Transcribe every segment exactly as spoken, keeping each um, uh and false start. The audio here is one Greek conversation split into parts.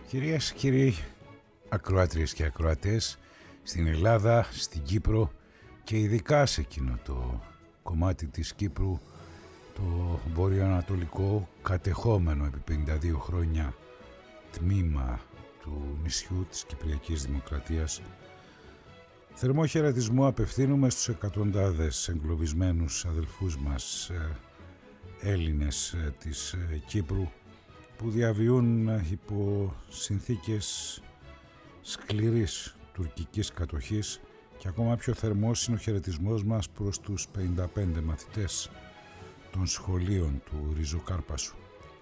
Κυρίες και κύριοι, ακροάτριες και ακροατές, στην Ελλάδα, στην Κύπρο και ειδικά σε εκείνο το κομμάτι της Κύπρου, το βορειοανατολικό, κατεχόμενο επί πενήντα δύο χρόνια τμήμα του νησιού της Κυπριακής Δημοκρατίας, θερμό χαιρετισμό απευθύνουμε στους εκατοντάδες εγκλωβισμένους αδελφούς μας Έλληνες της Κύπρου που διαβιούν υπό συνθήκες σκληρής τουρκικής κατοχής, και ακόμα πιο θερμός είναι ο χαιρετισμός μας προς τους πενήντα πέντε μαθητές των σχολείων του Ριζοκάρπασου.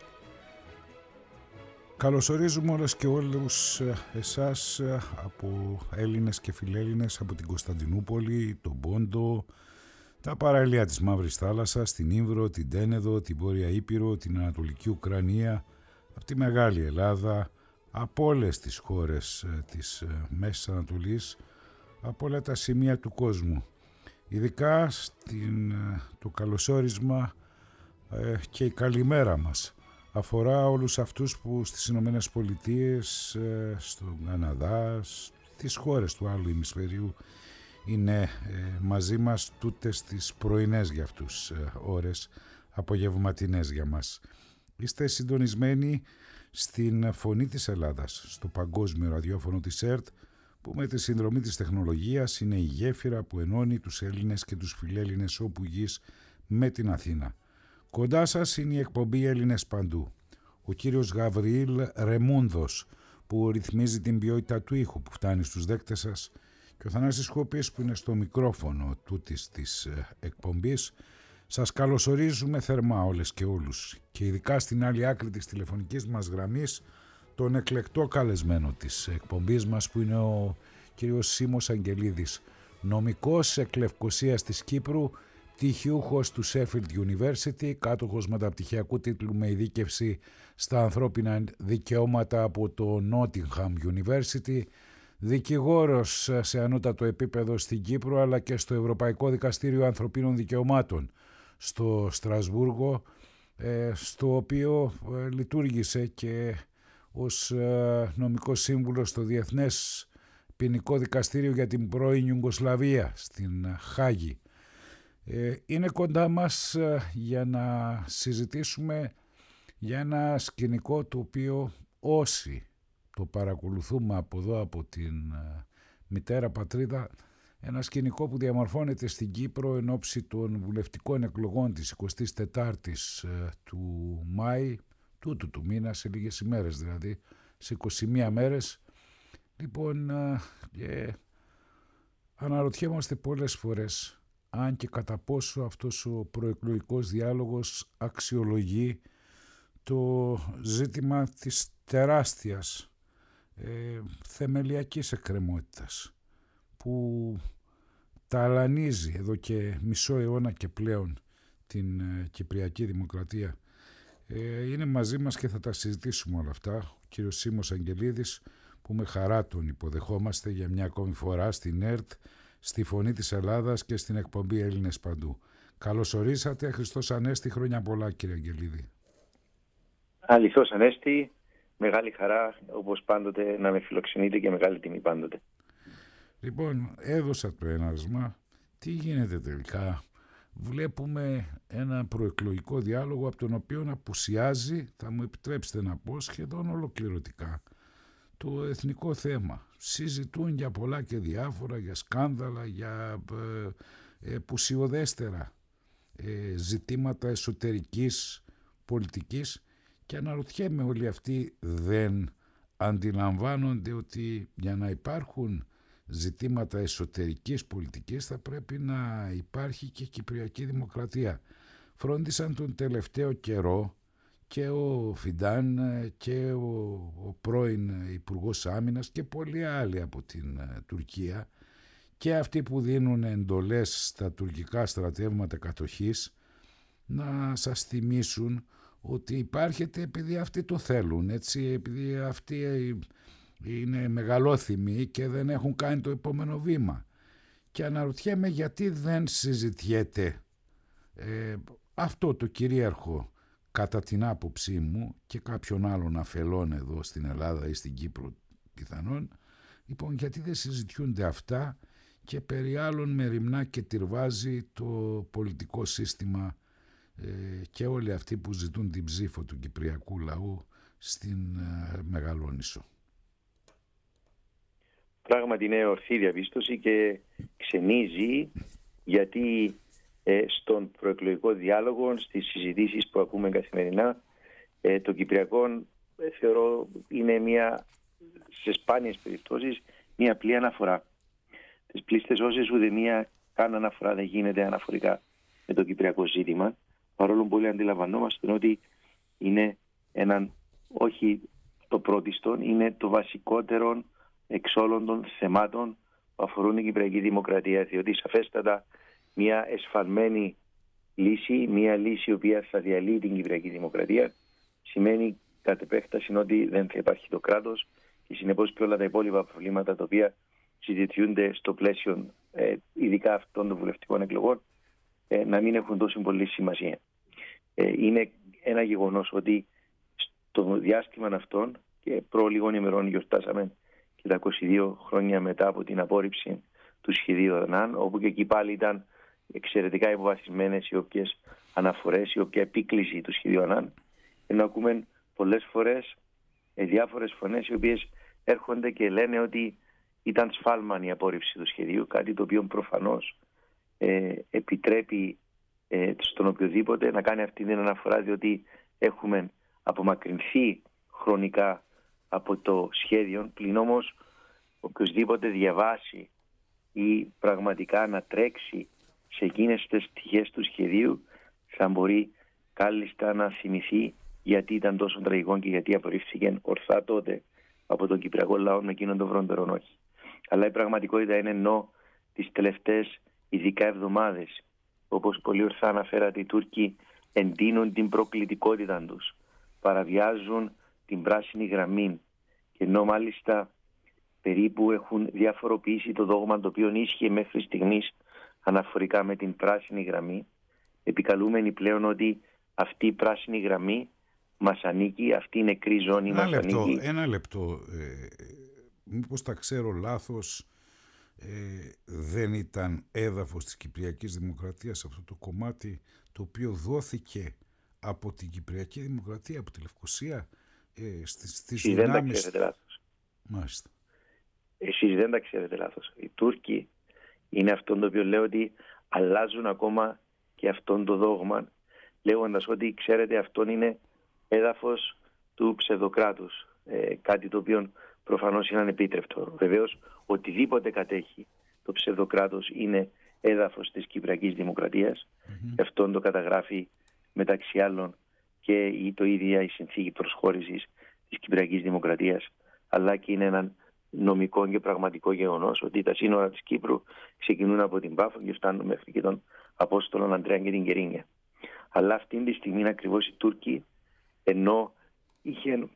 Καλωσορίζουμε όλες και όλους εσάς από Έλληνες και φιλέλληνες από την Κωνσταντινούπολη, τον Πόντο, τα παραλία της Μαύρης Θάλασσας, την Ήμβρο, την Τένεδο, την Βόρεια Ήπειρο, την Ανατολική Ουκρανία, από τη Μεγάλη Ελλάδα, από όλες τις χώρες της Μέσης Ανατολής, από όλα τα σημεία του κόσμου. Ειδικά στην, το καλωσόρισμα ε, και η καλημέρα μας αφορά όλους αυτούς που στις Ηνωμένες Πολιτείες, ε, στον Καναδά, στις χώρες του άλλου ημισφαιρίου είναι ε, μαζί μας τούτες τις πρωινές για αυτούς ε, ώρες, απογευματινές για μας. Είστε συντονισμένοι στην Φωνή της Ελλάδας, στο παγκόσμιο ραδιόφωνο της ΕΡΤ, που με τη συνδρομή της τεχνολογίας είναι η γέφυρα που ενώνει τους Έλληνες και τους φιλέλληνες όπου γης με την Αθήνα. Κοντά σας είναι η εκπομπή Έλληνες Παντού. Ο κύριος Γαβριήλ Ρεμούνδος, που ρυθμίζει την ποιότητα του ήχου που φτάνει στους δέκτες σας, και ο Θανάσης Κόπης, που είναι στο μικρόφωνο τούτης της εκπομπής. Σας καλωσορίζουμε θερμά όλες και όλους, και ειδικά στην άλλη άκρη της τηλεφωνικής μας γραμμής τον εκλεκτό καλεσμένο της εκπομπής μας, που είναι ο κύριος Σίμος Αγγελίδης, νομικός εκ Λευκωσίας της Κύπρου, πτυχιούχος του Sheffield University, κάτοχος μεταπτυχιακού τίτλου με ειδίκευση στα ανθρώπινα δικαιώματα από το Nottingham University, δικηγόρος σε ανώτατο επίπεδο στην Κύπρο αλλά και στο Ευρωπαϊκό Δικαστήριο Ανθρωπίνων Δικαιωμάτων στο Στρασβούργο, στο οποίο λειτουργήσε και ως νομικός σύμβουλος στο Διεθνές Ποινικό Δικαστήριο για την πρώην Ιουγκοσλαβία στην Χάγη. Είναι κοντά μας για να συζητήσουμε για ένα σκηνικό το οποίο όσοι το παρακολουθούμε από εδώ, από την μητέρα πατρίδα, ένα σκηνικό που διαμορφώνεται στην Κύπρο εν ώψη των βουλευτικών εκλογών της εικοστής τετάρτης του Μάη, τούτου του μήνα, σε λίγες ημέρες δηλαδή, σε είκοσι μία μέρες. Λοιπόν, ε, αναρωτιέμαστε πολλές φορές αν και κατά πόσο αυτός ο προεκλογικός διάλογος αξιολογεί το ζήτημα της τεράστιας ε, θεμελιακής εκκρεμότητας που ταλανίζει εδώ και μισό αιώνα και πλέον την ε, Κυπριακή Δημοκρατία. Ε, είναι μαζί μας και θα τα συζητήσουμε όλα αυτά ο κύριος Σίμος Αγγελίδης, που με χαρά τον υποδεχόμαστε για μια ακόμη φορά στην ΕΡΤ, στη Φωνή της Ελλάδας και στην εκπομπή Έλληνες Παντού. Καλώς ορίσατε, Χριστός Ανέστη, χρόνια πολλά κύριε Αγγελίδη. Αληθώς Ανέστη, μεγάλη χαρά όπως πάντοτε να με φιλοξενείτε και μεγάλη τιμή πάντοτε. Λοιπόν, έδωσα το έναυσμα. Τι γίνεται τελικά? Βλέπουμε ένα προεκλογικό διάλογο από τον οποίο απουσιάζει, θα μου επιτρέψετε να πω, σχεδόν ολοκληρωτικά το εθνικό θέμα. Συζητούν για πολλά και διάφορα, για σκάνδαλα, για ε, πουσιοδέστερα ε, ζητήματα εσωτερικής πολιτικής, και αναρωτιέμαι, όλοι αυτοί δεν αντιλαμβάνονται ότι για να υπάρχουν ζητήματα εσωτερικής πολιτικής θα πρέπει να υπάρχει και Κυπριακή Δημοκρατία? Φρόντισαν τον τελευταίο καιρό και ο Φιντάν και ο, ο πρώην Υπουργός Άμυνας και πολλοί άλλοι από την uh, Τουρκία, και αυτοί που δίνουν εντολές στα τουρκικά στρατεύματα κατοχής, να σας θυμίσουν ότι υπάρχετε επειδή αυτοί το θέλουν, έτσι, επειδή αυτοί είναι μεγαλόθυμοι και δεν έχουν κάνει το επόμενο βήμα. Και αναρωτιέμαι γιατί δεν συζητιέται ε, αυτό το κυρίαρχο κατά την άποψή μου και κάποιων άλλων αφελών εδώ στην Ελλάδα ή στην Κύπρο πιθανόν, λοιπόν, γιατί δεν συζητιούνται αυτά και περί άλλων μεριμνά και τυρβάζει το πολιτικό σύστημα ε, και όλοι αυτοί που ζητούν την ψήφο του κυπριακού λαού στην ε, Μεγαλόνησο. Πράγματι είναι ορθή διαπίστωση και ξενίζει, γιατί ε, στον προεκλογικό διάλογο, στις συζητήσεις που ακούμε καθημερινά, ε, το Κυπριακό ε, θεωρώ είναι μια, σε σπάνιες περιπτώσεις, μια απλή αναφορά. Τις πλήστες όσες ούτε μια καν αναφορά δεν γίνεται αναφορικά με το κυπριακό ζήτημα, παρόλο που όλοι αντιλαμβανόμαστε ότι είναι έναν, όχι το πρώτιστον, είναι το βασικότερο εξ όλων των θεμάτων που αφορούν την Κυπριακή Δημοκρατία, διότι σαφέστατα μια εσφαλμένη λύση, μια λύση η οποία θα διαλύει την Κυπριακή Δημοκρατία, σημαίνει κατ' επέκταση ότι δεν θα υπάρχει το κράτος και συνεπώς και όλα τα υπόλοιπα προβλήματα τα οποία συζητιούνται στο πλαίσιο ε, ειδικά αυτών των βουλευτικών εκλογών ε, να μην έχουν τόσο πολύ σημασία. Ε, είναι ένα γεγονός ότι στο διάστημα αυτών, και προ λίγων ημερών γιορτάσαμε και τα είκοσι δύο χρόνια μετά από την απόρριψη του σχεδίου ΑΝΑΝ, όπου και εκεί πάλι ήταν εξαιρετικά υποβαθισμένες οι όποιες αναφορές, η όποια επίκληση του σχεδίου ΑΝΑΝ, ενώ ακούμε πολλές φορές ε, διάφορες φωνές οι οποίες έρχονται και λένε ότι ήταν σφάλμα η απόρριψη του σχεδίου, κάτι το οποίο προφανώς ε, επιτρέπει ε, στον οποιοδήποτε να κάνει αυτή την αναφορά, διότι έχουμε απομακρυνθεί χρονικά από το σχέδιο, πλην όμως οποιοδήποτε διαβάσει ή πραγματικά να τρέξει σε εκείνες τις πτυχές του σχεδίου θα μπορεί κάλλιστα να θυμηθεί γιατί ήταν τόσο τραγικό και γιατί απορρίφθηκε ορθά τότε από τον Κυπριακό λαό με εκείνον τον βροντερόν όχι. Αλλά η πραγματικότητα είναι ενώ τις τελευταίες ειδικά εβδομάδες, όπως πολύ ορθά αναφέρατε, οι Τούρκοι εντείνουν την προκλητικότητα τους, παραβιάζουν την πράσινη γραμμή και ενώ μάλιστα περίπου έχουν διαφοροποιήσει το δόγμα το οποίο ίσχυε μέχρι στιγμής αναφορικά με την πράσινη γραμμή, επικαλούμενοι πλέον ότι αυτή η πράσινη γραμμή μας ανήκει, αυτή η νεκρή ζώνη ένα μας λεπτό, ανήκει. Ένα λεπτό, ε, μήπως τα ξέρω λάθος, ε, δεν ήταν έδαφος της Κυπριακής Δημοκρατίας αυτό το κομμάτι το οποίο δόθηκε από την Κυπριακή Δημοκρατία, από τη Λευκοσία, ε, στις, στις Εσείς δυνάμεις... δεν τα ξέρετε λάθος. Μάλιστα. Εσείς δεν τα ξέρετε λάθος. Οι Τούρκοι είναι αυτό το οποίο λέω ότι αλλάζουν ακόμα και αυτόν το δόγμα, λέγοντας ότι ξέρετε αυτόν είναι έδαφος του ψευδοκράτους, ε, κάτι το οποίο προφανώς είναι ανεπίτρεπτο. Βεβαίως οτιδήποτε κατέχει το ψευδοκράτος είναι έδαφος της Κυπριακής Δημοκρατίας, mm-hmm. αυτόν το καταγράφει μεταξύ άλλων και η, το ίδια η συνθήκη προσχώρησης της Κυπριακής Δημοκρατίας, αλλά και είναι ένα νομικό και πραγματικό γεγονός ότι τα σύνορα της Κύπρου ξεκινούν από την Πάφο και φτάνουν μέχρι και τον Απόστολο Αντρέα και την Κερίνια. Αλλά αυτή τη στιγμή ακριβώς οι Τούρκοι, ενώ είχε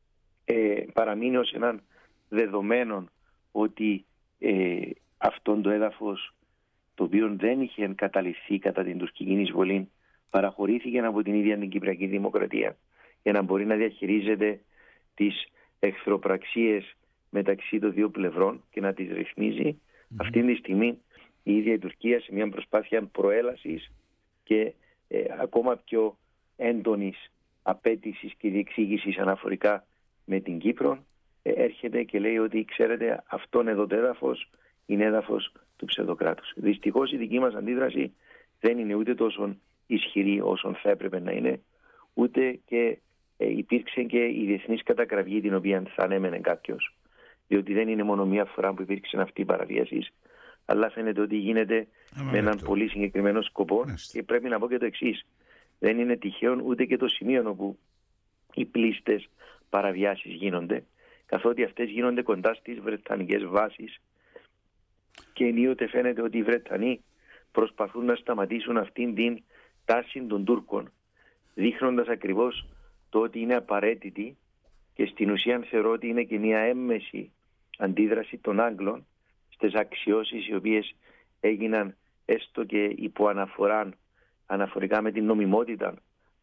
ε, παραμείνει ως έναν δεδομένο ότι ε, αυτόν το έδαφος το οποίο δεν είχε καταληφθεί κατά την τουρκική εισβολή παραχωρήθηκε από την ίδια την Κυπριακή Δημοκρατία για να μπορεί να διαχειρίζεται τις εχθροπραξίες μεταξύ των δύο πλευρών και να τις ρυθμίζει. Mm-hmm. Αυτή τη στιγμή η ίδια η Τουρκία σε μια προσπάθεια προέλασης και ε, ακόμα πιο έντονης απέτησης και διεξήγησης αναφορικά με την Κύπρο ε, έρχεται και λέει ότι ξέρετε αυτόν εδώ το έδαφος είναι έδαφος του ψευδοκράτους. Δυστυχώς η δική μας αντίδραση δεν είναι ούτε τόσο ισχυρή όσο θα έπρεπε να είναι, ούτε και ε, υπήρξε και η διεθνής κατακραυγή την οποία θα ανέμενε κάποιος, διότι δεν είναι μόνο μία φορά που υπήρξε αυτή η παραβίαση, αλλά φαίνεται ότι γίνεται Άμα με έναν το. πολύ συγκεκριμένο σκοπό. Μάλιστα. Και πρέπει να πω και το εξής. Δεν είναι τυχαίο ούτε και το σημείο όπου οι πλήστες παραβιάσεις γίνονται, καθότι αυτές γίνονται κοντά στις βρετανικές βάσεις και ενίοτε φαίνεται ότι οι Βρετανοί προσπαθούν να σταματήσουν αυτήν την τάση των Τούρκων, δείχνοντας ακριβώς το ότι είναι απαραίτητη και στην ουσία θεωρώ ότι είναι και μια έμμεση αντίδραση των Άγγλων στις αξιώσεις οι οποίες έγιναν έστω και υπό αναφορά αναφορικά με την νομιμότητα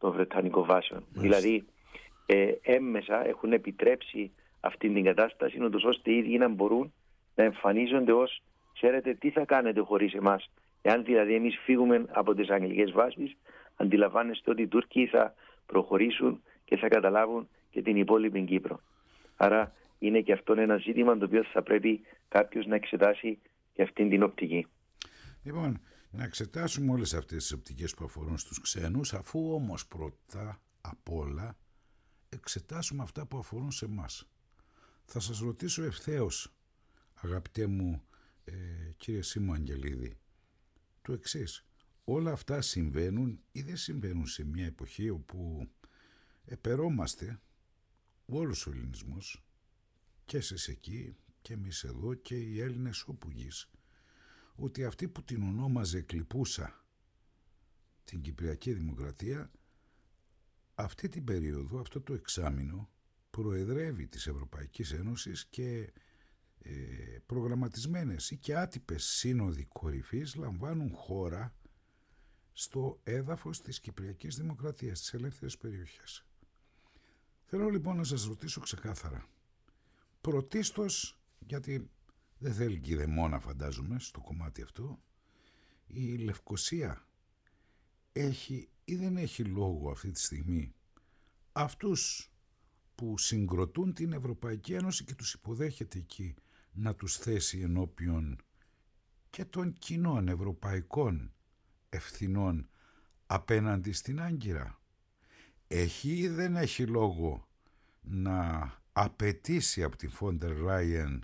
των Βρετανικών βάσεων. Yes. Δηλαδή ε, έμμεσα έχουν επιτρέψει αυτή την κατάσταση, ώστε οι ίδιοι να μπορούν να εμφανίζονται ως ξέρετε τι θα κάνετε χωρίς εμάς. Εάν δηλαδή εμείς φύγουμε από τις αγγλικές βάσεις, αντιλαμβάνεστε ότι οι Τούρκοι θα προχωρήσουν και θα καταλάβουν και την υπόλοιπη Κύπρο. Άρα είναι και αυτό ένα ζήτημα το οποίο θα πρέπει κάποιος να εξετάσει και αυτήν την οπτική. Λοιπόν, να εξετάσουμε όλες αυτές τις οπτικές που αφορούν στους ξένους, αφού όμως πρώτα απ' όλα εξετάσουμε αυτά που αφορούν σε εμάς. Θα σας ρωτήσω ευθέως, αγαπητέ μου ε, κύριε Σίμω Αγγελίδη, το εξής. Όλα αυτά συμβαίνουν ή δεν συμβαίνουν σε μια εποχή όπου επερώμαστε όλος ο ελληνισμός, και εσείς εκεί και εμείς εδώ και οι Έλληνες όπου γης, ότι αυτή που την ονόμαζε κλιπούσα την Κυπριακή Δημοκρατία, αυτή την περίοδο, αυτό το εξάμηνο, προεδρεύει της Ευρωπαϊκής Ένωσης και ε, προγραμματισμένες ή και άτυπες σύνοδοι κορυφής λαμβάνουν χώρα στο έδαφος της Κυπριακής Δημοκρατίας, στις ελεύθερες περιοχές. Θέλω λοιπόν να σας ρωτήσω ξεκάθαρα. Πρωτίστως, γιατί δεν θέλει κηδεμόνα φαντάζομαι στο κομμάτι αυτό, η Λευκωσία έχει ή δεν έχει λόγο αυτή τη στιγμή αυτούς που συγκροτούν την Ευρωπαϊκή Ένωση και τους υποδέχεται εκεί να τους θέσει ενώπιον και των κοινών ευρωπαϊκών ευθυνών απέναντι στην Άγκυρα. Έχει ή δεν έχει λόγο να απαιτήσει από τη Φόντερ Λάιεν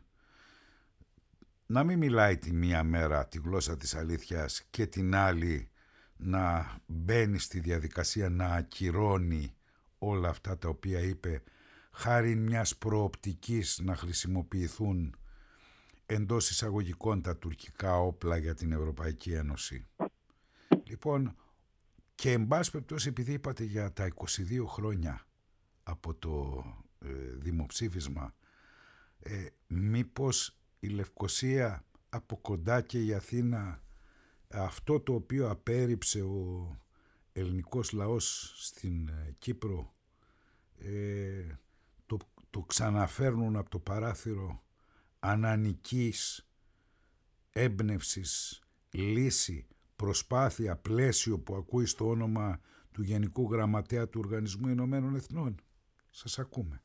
να μην μιλάει τη μία μέρα τη γλώσσα της αλήθειας και την άλλη να μπαίνει στη διαδικασία να ακυρώνει όλα αυτά τα οποία είπε χάρη μιας προοπτικής να χρησιμοποιηθούν εντός εισαγωγικών τα τουρκικά όπλα για την Ευρωπαϊκή Ένωση. Λοιπόν, και εν πάση περιπτώσει, επειδή είπατε για τα είκοσι δύο χρόνια από το ε, δημοψήφισμα, ε, μήπως η Λευκωσία από κοντά και η Αθήνα αυτό το οποίο απέρριψε ο ελληνικός λαός στην ε, Κύπρο ε, το, το ξαναφέρνουν από το παράθυρο ανανικής έμπνευσης, λύση, προσπάθεια, πλαίσιο που ακούει στο όνομα του Γενικού Γραμματέα του Οργανισμού Ηνωμένων Εθνών. Σας ακούμε.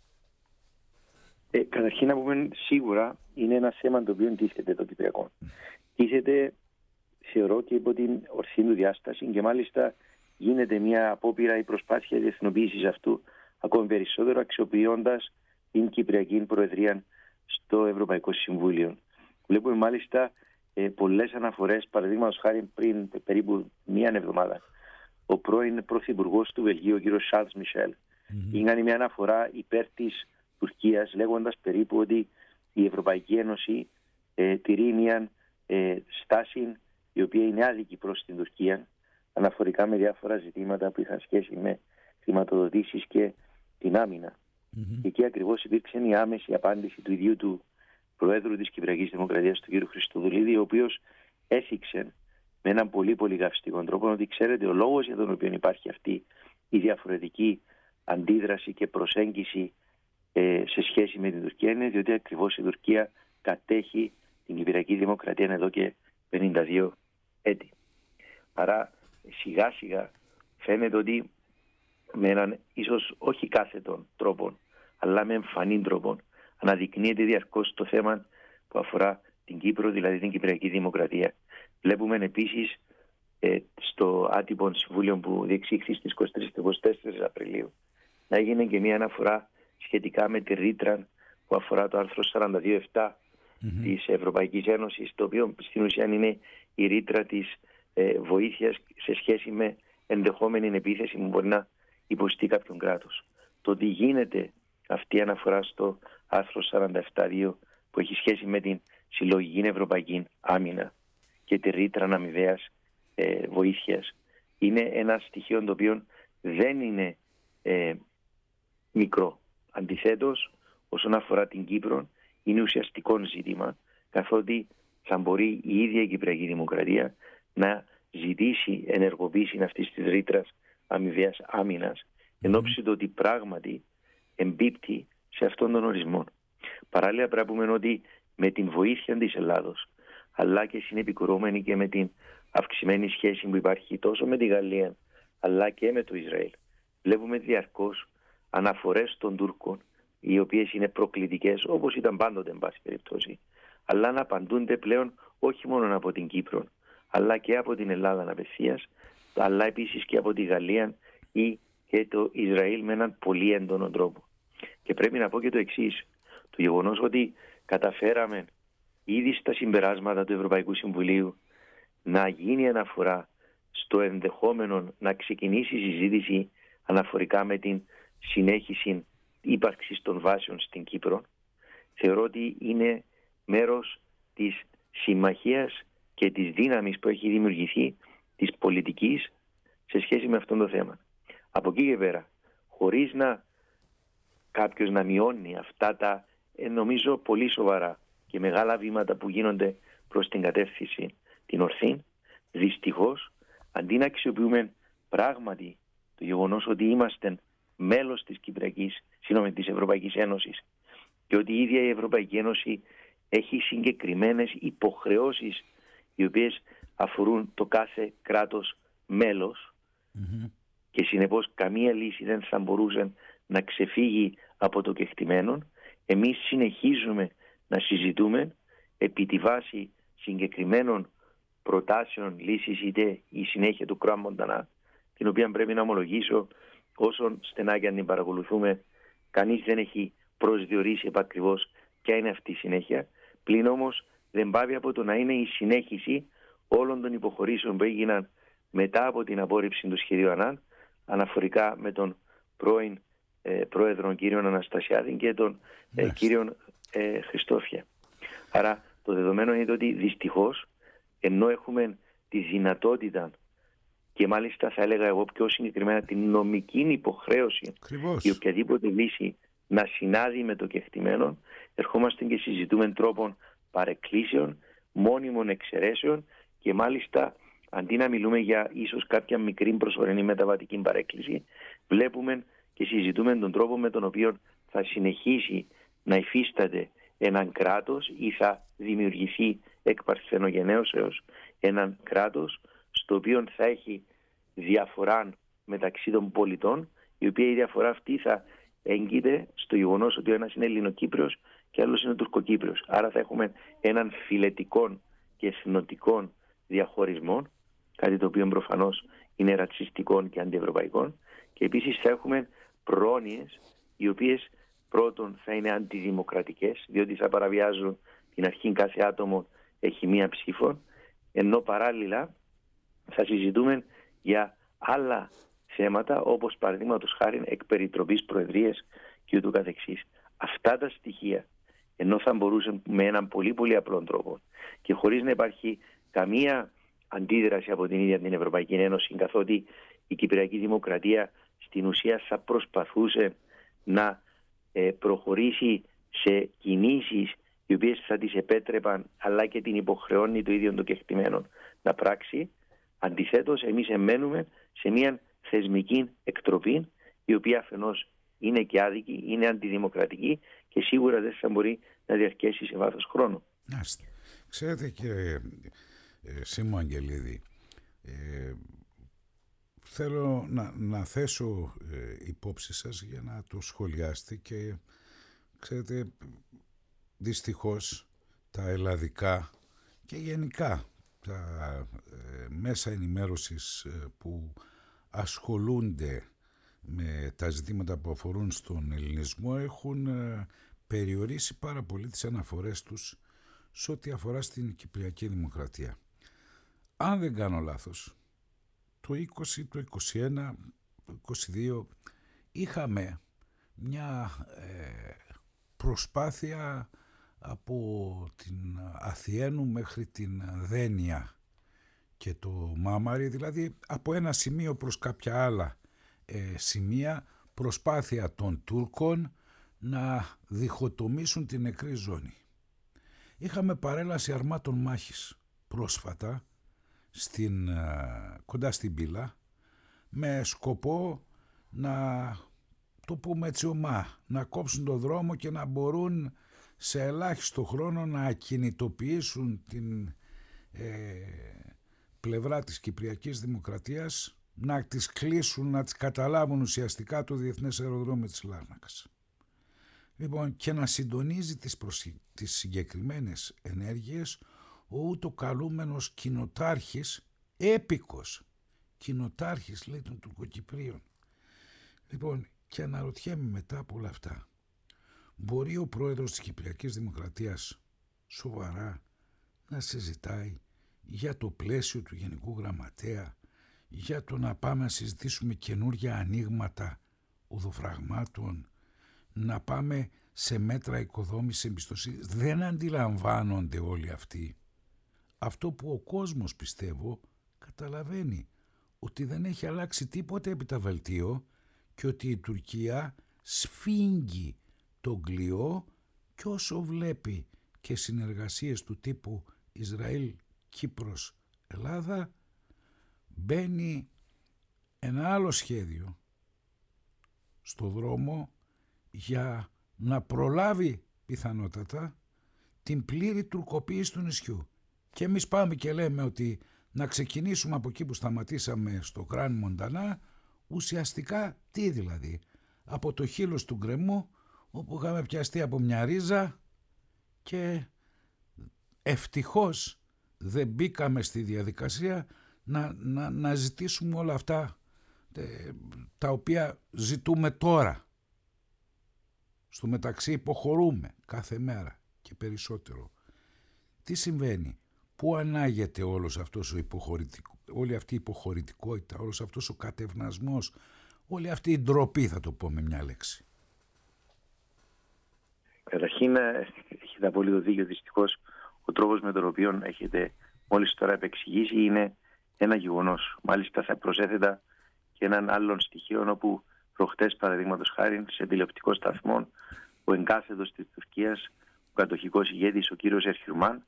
Ε, καταρχήν να πούμε σίγουρα είναι ένα θέμα το οποίο τίθεται το Κυπριακό. Mm. Τίθεται θεωρώ και υπό την ορθή του διάσταση και μάλιστα γίνεται μια απόπειρα ή προσπάθεια διεθνοποίησης αυτού ακόμη περισσότερο αξιοποιώντας την Κυπριακή Προεδρία στο Ευρωπαϊκό Συμβούλιο. Βλέπουμε μάλιστα ε, πολλές αναφορές, παραδείγματος χάρη πριν περίπου μία εβδομάδα ο πρώην Πρωθυπουργός του Βελγίου, ο κ. Σαρλς Μισελ, mm-hmm. έκανε μια αναφορά υπέρ της Τουρκίας, λέγοντας περίπου ότι η Ευρωπαϊκή Ένωση ε, τηρεί μια ε, στάση η οποία είναι άδικη προς την Τουρκία, αναφορικά με διάφορα ζητήματα που είχαν σχέση με χρηματοδοτήσεις και την άμυνα. Mm-hmm. Και εκεί ακριβώς υπήρξε η άμεση απάντηση του ιδίου του Προέδρου της Κυπριακής Δημοκρατίας, του κ. Χριστοδουλίδη, ο οποίος έθιξε με έναν πολύ πολύ γαυστικό τρόπο ότι ξέρετε ο λόγος για τον οποίο υπάρχει αυτή η διαφορετική αντίδραση και προσέγγιση ε, σε σχέση με την Τουρκία είναι διότι ακριβώς η Τουρκία κατέχει την Κυπριακή Δημοκρατία εδώ και πενήντα δύο έτη. Άρα σιγά σιγά φαίνεται ότι με έναν ίσως όχι κάθετον τρόπο αλλά με εμφανή τρόπο αναδεικνύεται διαρκώς το θέμα που αφορά την Κύπρο, δηλαδή την Κυπριακή Δημοκρατία. Βλέπουμε επίσης ε, στο άτυπο συμβούλιο που διεξήχθη στις είκοσι τρεις και είκοσι τέσσερις Απριλίου να έγινε και μια αναφορά σχετικά με τη ρήτρα που αφορά το άρθρο σαράντα δύο επτά mm-hmm. της Ευρωπαϊκής Ένωσης, το οποίο στην ουσία είναι η ρήτρα της ε, βοήθειας σε σχέση με ενδεχόμενη επίθεση που μπορεί να υποστεί κάποιον κράτος. Το ότι γίνεται αυτή η αναφορά στο άρθρο σαράντα επτά δύο που έχει σχέση με την συλλογική ευρωπαϊκή άμυνα και τη ρήτρα αμοιβαίας ε, βοήθειας είναι ένα στοιχείο το οποίο δεν είναι ε, μικρό. Αντιθέτως, όσον αφορά την Κύπρο, είναι ουσιαστικό ζήτημα, καθότι θα μπορεί η ίδια η Κυπριακή Δημοκρατία να ζητήσει ενεργοποίηση αυτής της ρήτρας αμοιβαίας άμυνας, εν ώψη του ότι πράγματι εμπίπτει σε αυτόν τον ορισμό. Παράλληλα πρέπει να πούμε ότι με την βοήθεια της Ελλάδος, αλλά και συνεπικουρούμενη και με την αυξημένη σχέση που υπάρχει τόσο με τη Γαλλία αλλά και με το Ισραήλ, βλέπουμε διαρκώς αναφορές των Τούρκων, οι οποίες είναι προκλητικές όπως ήταν πάντοτε εν πάση περιπτώσει, αλλά να απαντούνται πλέον όχι μόνο από την Κύπρο αλλά και από την Ελλάδα απευθείας, αλλά επίσης και από τη Γαλλία ή και το Ισραήλ με έναν πολύ έντονο τρόπο. Και πρέπει να πω και το εξής, το γεγονός ότι καταφέραμε ήδη στα συμπεράσματα του Ευρωπαϊκού Συμβουλίου να γίνει αναφορά στο ενδεχόμενο να ξεκινήσει η συζήτηση αναφορικά με την συνέχιση ύπαρξης των βάσεων στην Κύπρο, θεωρώ ότι είναι μέρος της συμμαχίας και της δύναμης που έχει δημιουργηθεί της πολιτικής σε σχέση με αυτό το θέμα. Από εκεί και πέρα, χωρίς να κάποιος να μειώνει αυτά τα ε, νομίζω πολύ σοβαρά και μεγάλα βήματα που γίνονται προς την κατεύθυνση την ορθή, δυστυχώς αντί να αξιοποιούμε πράγματι το γεγονός ότι είμαστε μέλος της Κυπριακής, συγγνώμη, της Ευρωπαϊκής Ένωσης και ότι η ίδια η Ευρωπαϊκή Ένωση έχει συγκεκριμένες υποχρεώσεις οι οποίες αφορούν το κάθε κράτος μέλος mm-hmm. και συνεπώς καμία λύση δεν θα μπορούσε να ξεφύγει από το κεκτημένο. Εμείς συνεχίζουμε να συζητούμε επί τη βάση συγκεκριμένων προτάσεων λύσης, είτε η συνέχεια του Κράμ Μοντανά, την οποία πρέπει να ομολογήσω όσον στενά και αν την παρακολουθούμε, κανείς δεν έχει προσδιορίσει επακριβώς ποια είναι αυτή η συνέχεια. Πλην όμως δεν πάβει από το να είναι η συνέχιση όλων των υποχωρήσεων που έγιναν μετά από την απόρριψη του σχεδίου Ανάν, αναφορικά με τον πρώην ε, πρόεδρο κύριο Αναστασιάδη και τον ε, yes. κύριο ε, Χριστόφια. Άρα το δεδομένο είναι ότι δυστυχώς, ενώ έχουμε τη δυνατότητα και μάλιστα θα έλεγα εγώ πιο συγκεκριμένα την νομική υποχρέωση Ακριβώς. η οποιαδήποτε λύση να συνάδει με το κεκτημένο, ερχόμαστε και συζητούμε τρόπον παρεκκλήσεων, μόνιμων εξαιρέσεων και μάλιστα αντί να μιλούμε για ίσως κάποια μικρή προσωρινή μεταβατική παρέκκληση, βλέπουμε και συζητούμε τον τρόπο με τον οποίο θα συνεχίσει να υφίσταται έναν κράτος ή θα δημιουργηθεί εκ παρθενογενέσεως έναν κράτος στο οποίο θα έχει διαφορά μεταξύ των πολιτών, η οποία η διαφορά αυτή θα έγκυται στο γεγονός ότι ο ένας είναι Ελληνοκύπριος και ο άλλος είναι Τουρκοκύπριος. Άρα θα έχουμε έναν φιλετικό και εθνοτικό διαχωρισμό, κάτι το οποίο προφανώς είναι ρατσιστικό και αντιευρωπαϊκό, και επίσης θα έχουμε πρόνοιες οι οποίες πρώτον θα είναι αντιδημοκρατικές, διότι θα παραβιάζουν την αρχή κάθε άτομο έχει μία ψήφο, ενώ παράλληλα θα συζητούμε για άλλα θέματα όπως παραδείγματος χάρη εκπεριτροπής προεδρίες και ούτω καθεξής. Αυτά τα στοιχεία, ενώ θα μπορούσαν με έναν πολύ πολύ απλό τρόπο και χωρίς να υπάρχει καμία αντίδραση από την ίδια την Ευρωπαϊκή Ένωση, καθότι η Κυπριακή Δημοκρατία στην ουσία θα προσπαθούσε να ε, προχωρήσει σε κινήσεις οι οποίες θα τις επέτρεπαν αλλά και την υποχρεώνει το ίδιο το κεκτημένο να πράξει. Αντιθέτως, εμείς εμένουμε σε μια θεσμική εκτροπή η οποία αφενός είναι και άδικη, είναι αντιδημοκρατική και σίγουρα δεν θα μπορεί να διαρκέσει σε βάθος χρόνου. Ξέρετε κύριε ε, Σίμω Αγγελίδη, ε, θέλω να, να θέσω ε, υπόψη σας για να το σχολιάσετε και ξέρετε δυστυχώς τα ελλαδικά και γενικά τα ε, μέσα ενημέρωσης ε, που ασχολούνται με τα ζητήματα που αφορούν στον ελληνισμό έχουν ε, περιορίσει πάρα πολύ τις αναφορές τους σε ό,τι αφορά στην Κυπριακή Δημοκρατία. Αν δεν κάνω λάθος, το είκοσι, το είκοσι ένα, το είκοσι δύο είχαμε μια ε, προσπάθεια από την Αθιένου μέχρι την Δένεια και το Μάμαρι, δηλαδή από ένα σημείο προς κάποια άλλα ε, σημεία, προσπάθεια των Τούρκων να διχοτομήσουν την νεκρή ζώνη. Είχαμε παρέλαση αρμάτων μάχης πρόσφατα στην, κοντά στην Πύλα, με σκοπό να, το πούμε έτσι ομά, να κόψουν το δρόμο και να μπορούν σε ελάχιστο χρόνο να ακινητοποιήσουν την ε, πλευρά της Κυπριακής Δημοκρατίας, να τις κλείσουν, να τις καταλάβουν ουσιαστικά το Διεθνές Αεροδρόμιο της Λάρνακας. Λοιπόν, και να συντονίζει τις, προσι... τις συγκεκριμένες ενέργειες ο ούτω καλούμενος κοινοτάρχης, έπικος κοινοτάρχης, λέει, των Τουρκοκυπρίων. Λοιπόν, και αναρωτιέμαι μετά από όλα αυτά, μπορεί ο πρόεδρος της Κυπριακής Δημοκρατίας σοβαρά να συζητάει για το πλαίσιο του Γενικού Γραμματέα, για το να πάμε να συζητήσουμε καινούργια ανοίγματα οδοφραγμάτων, να πάμε σε μέτρα οικοδόμησης εμπιστοσύνης? Δεν αντιλαμβάνονται όλοι αυτοί αυτό που ο κόσμος, πιστεύω, καταλαβαίνει, ότι δεν έχει αλλάξει τίποτε επί τα βελτίο και ότι η Τουρκία σφίγγει τον κλειό, και όσο βλέπει και συνεργασίες του τύπου Ισραήλ, Κύπρος, Ελλάδα, μπαίνει ένα άλλο σχέδιο στο δρόμο για να προλάβει πιθανότατα την πλήρη τουρκοποίηση του νησιού. Και εμείς πάμε και λέμε ότι να ξεκινήσουμε από εκεί που σταματήσαμε στο Γκραν Μοντανά, ουσιαστικά τι δηλαδή, από το χείλος του γκρεμού, όπου είχαμε πιαστεί από μια ρίζα και ευτυχώς δεν μπήκαμε στη διαδικασία να, να, να ζητήσουμε όλα αυτά ε, τα οποία ζητούμε τώρα. Στο μεταξύ υποχωρούμε κάθε μέρα και περισσότερο. Τι συμβαίνει? Πού ανάγεται όλος αυτός ο υποχωρητικό, όλη αυτή η υποχωρητικότητα, όλος αυτός ο κατευνασμός, όλη αυτή η ντροπή, θα το πω με μια λέξη? Καταρχήν, έχετε απόλυτο δίκιο. Δυστυχώς, ο τρόπος με τον οποίο έχετε μόλις τώρα επεξηγήσει είναι ένα γεγονός. Μάλιστα, θα προσέθετα και έναν άλλον στοιχείο, όπου προχτές, παραδείγματος χάρη, σε τηλεοπτικό σταθμό, ο εγκάθετος της Τουρκίας, ο κατοχικός ηγέτης, ο κύριος Ερχιουμάν,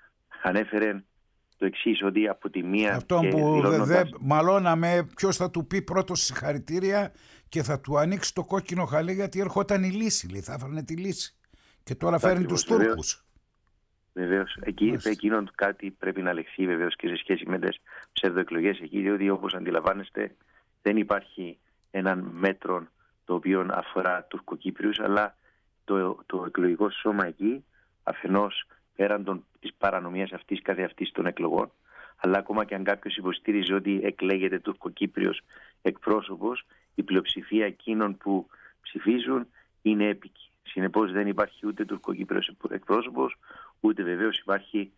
ανέφερε το εξής, ότι από τη μία... Αυτό που δηλώνοντας... δεν μαλώναμε ποιος θα του πει πρώτος συγχαρητήρια και θα του ανοίξει το κόκκινο χαλί, γιατί ερχόταν η λύση, λέει, θα έφερνε τη λύση. Και τώρα φέρνει τους Τούρκους. Βεβαίως, εκεί εκείνον κάτι πρέπει να λεχθεί, βεβαίως, και σε σχέση με τις ψευδοεκλογές εκεί, διότι όπως αντιλαμβάνεστε δεν υπάρχει έναν μέτρο το οποίο αφορά Τουρκοκύπριους, αλλά το, το εκλογικό σώμα εκεί, αφενός πέραν των, της παρανομίας αυτής καθε αυτής των εκλογών, αλλά ακόμα και αν κάποιος υποστήριζε ότι εκλέγεται Τουρκοκύπριος εκπρόσωπος, η πλειοψηφία εκείνων που ψηφίζουν είναι έπικοι. Συνεπώς δεν υπάρχει ούτε Τουρκοκύπριος εκπρόσωπος, ούτε βεβαίως υπάρχει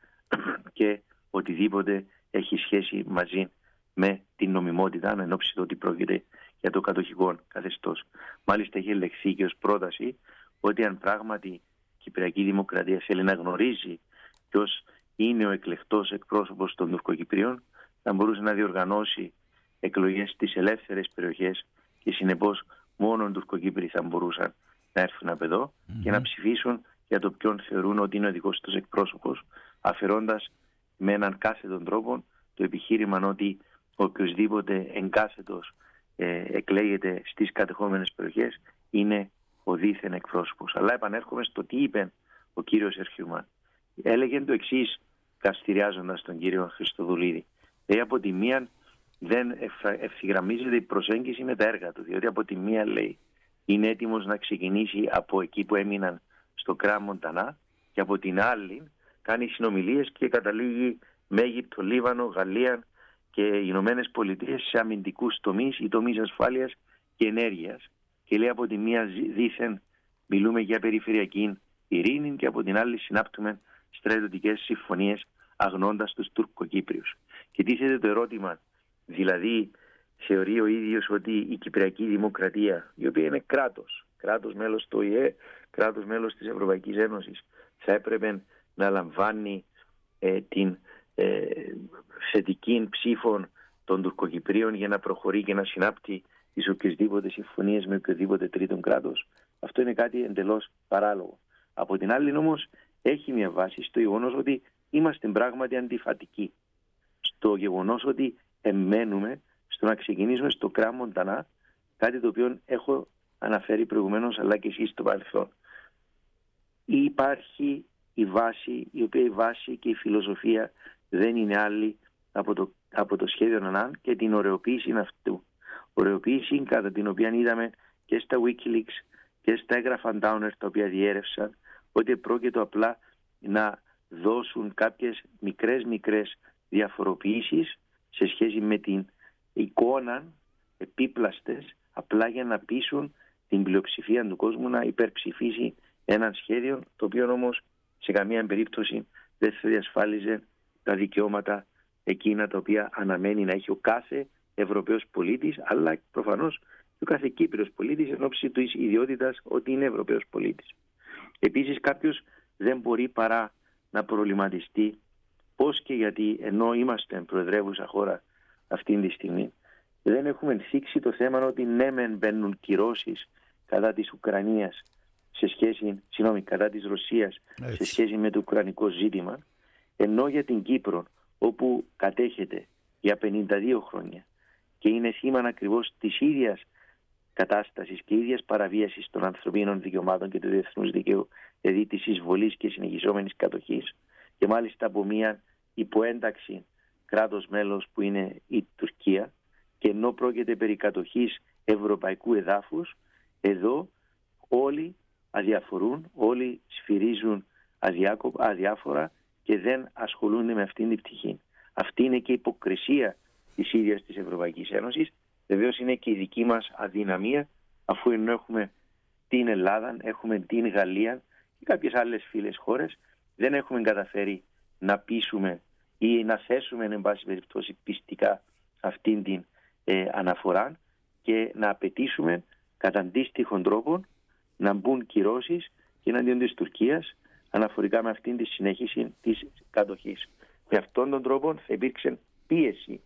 και οτιδήποτε έχει σχέση μαζί με την νομιμότητα, εν ώψη του ότι πρόκειται για το κατοχικό καθεστώς. Μάλιστα, έχει ελεγχθεί και ως πρόταση ότι αν πράγματι η Κυπριακή Δημοκρατία θέλει να γνωρίζει ποιος είναι ο εκλεκτός εκπρόσωπος των Τουρκοκυπρίων, θα μπορούσε να διοργανώσει εκλογές στις ελεύθερες περιοχές και συνεπώς μόνο οι Τουρκοκύπροι θα μπορούσαν να έρθουν από εδώ mm-hmm. και να ψηφίσουν για το ποιον θεωρούν ότι είναι ο δικός τους εκπρόσωπος, αφαιρώντας με έναν κάθετον τρόπο το επιχείρημα ότι οποιοσδήποτε εγκάθετος ε, εκλέγεται στις κατεχόμενες περιοχές είναι ο δίθεν εκπρόσωπος. Αλλά επανέρχομαι στο τι είπε ο κύριος Ερχιουμάν. Έλεγε το εξής, καστηριάζοντας τον κύριο Χριστοδουλίδη. Ε, από τη μία δεν ευθυγραμμίζεται η προσέγγιση με τα έργα του, διότι από τη μία, λέει, είναι έτοιμος να ξεκινήσει από εκεί που έμειναν στο Γκραν Μοντανά, και από την άλλη κάνει συνομιλίες και καταλήγει με Αίγυπτο, Λίβανο, Γαλλία και οι Ηνωμένες Πολιτείες σε αμυντικούς τομείς ή τομείς ασφάλειας και ενέργειας. Και λέει από τη μία δήθεν μιλούμε για περιφερειακή ειρήνη και από την άλλη συνάπτουμε στρατιωτικές συμφωνίες αγνώντας τους Τουρκοκύπριους. Και τίθεται το ερώτημα, δηλαδή θεωρεί ο ίδιος ότι η Κυπριακή Δημοκρατία, η οποία είναι κράτος, κράτος μέλος του Ο Η Ε, κράτος μέλος της Ευρωπαϊκής Ένωσης, θα έπρεπε να λαμβάνει ε, την ε, θετική ψήφων των Τουρκοκυπρίων για να προχωρεί και να συνάπτει τις οποιασδήποτε συμφωνίες με οποιοδήποτε τρίτον κράτος? Αυτό είναι κάτι εντελώς παράλογο. Από την άλλη όμως έχει μια βάση στο γεγονός ότι είμαστε πράγματι αντιφατικοί. Στο γεγονός ότι εμένουμε στο να ξεκινήσουμε στο Κραν Μοντανά, κάτι το οποίο έχω αναφέρει προηγουμένως αλλά και εσείς στο παρελθόν. Υπάρχει η βάση, η οποία η βάση και η φιλοσοφία δεν είναι άλλη από το, από το σχέδιο ΑΝΑΝ και την ωρεοποίηση αυτού. Ωρεοποίηση κατά την οποία είδαμε και στα Wikileaks και στα έγγραφα Downer τα οποία διέρευσαν ότι πρόκειται απλά να δώσουν κάποιες μικρές μικρές διαφοροποιήσεις σε σχέση με την εικόνα επίπλαστες απλά για να πείσουν την πλειοψηφία του κόσμου να υπερψηφίσει ένα σχέδιο το οποίο όμως σε καμία περίπτωση δεν θα διασφάλιζε τα δικαιώματα εκείνα τα οποία αναμένει να έχει ο κάθε Ευρωπαίος πολίτης αλλά προφανώς και ο κάθε Κύπριος πολίτης εν ώψη της ιδιότητας ότι είναι Ευρωπαίος πολίτης. Επίσης κάποιος δεν μπορεί παρά να προβληματιστεί πώς και γιατί ενώ είμαστε προεδρεύουσα χώρα αυτή τη στιγμή δεν έχουμε θίξει το θέμα ότι ναι μεν μπαίνουν κυρώσεις κατά της Ουκρανίας σε σχέση, συγγνώμη, κατά της Ρωσίας Έτσι. σε σχέση με το ουκρανικό ζήτημα, ενώ για την Κύπρο όπου κατέχεται για πενήντα δύο χρόνια και είναι θύμα ακριβώς της ίδιας κατάστασης και ίδιας παραβίασης των ανθρωπίνων δικαιωμάτων και του διεθνούς δικαίου, δηλαδή της εισβολής και συνεχιζόμενης κατοχής και μάλιστα από μια υποένταξη κράτος μέλος που είναι η Τουρκία και ενώ πρόκειται περί κατοχής ευρωπαϊκού εδάφους, εδώ όλοι αδιαφορούν, όλοι σφυρίζουν αδιάφορα και δεν ασχολούνται με αυτήν την πτυχή. Αυτή είναι και η υποκρισία της ίδιας της Ευρωπαϊκής Ένωσης. Βεβαίως είναι και η δική μας αδυναμία, αφού ενώ έχουμε την Ελλάδα, έχουμε την Γαλλία και κάποιες άλλες φίλες χώρες, δεν έχουμε καταφέρει να πείσουμε ή να θέσουμε εν πάση περιπτώσει πιστικά αυτήν την ε, αναφορά και να απαιτήσουμε κατά αντίστοιχων τρόπων να μπουν κυρώσεις και εναντίον της Τουρκίας αναφορικά με αυτήν τη συνέχιση της κατοχής. Με αυτόν τον τρόπο θα υπήρξε πίεση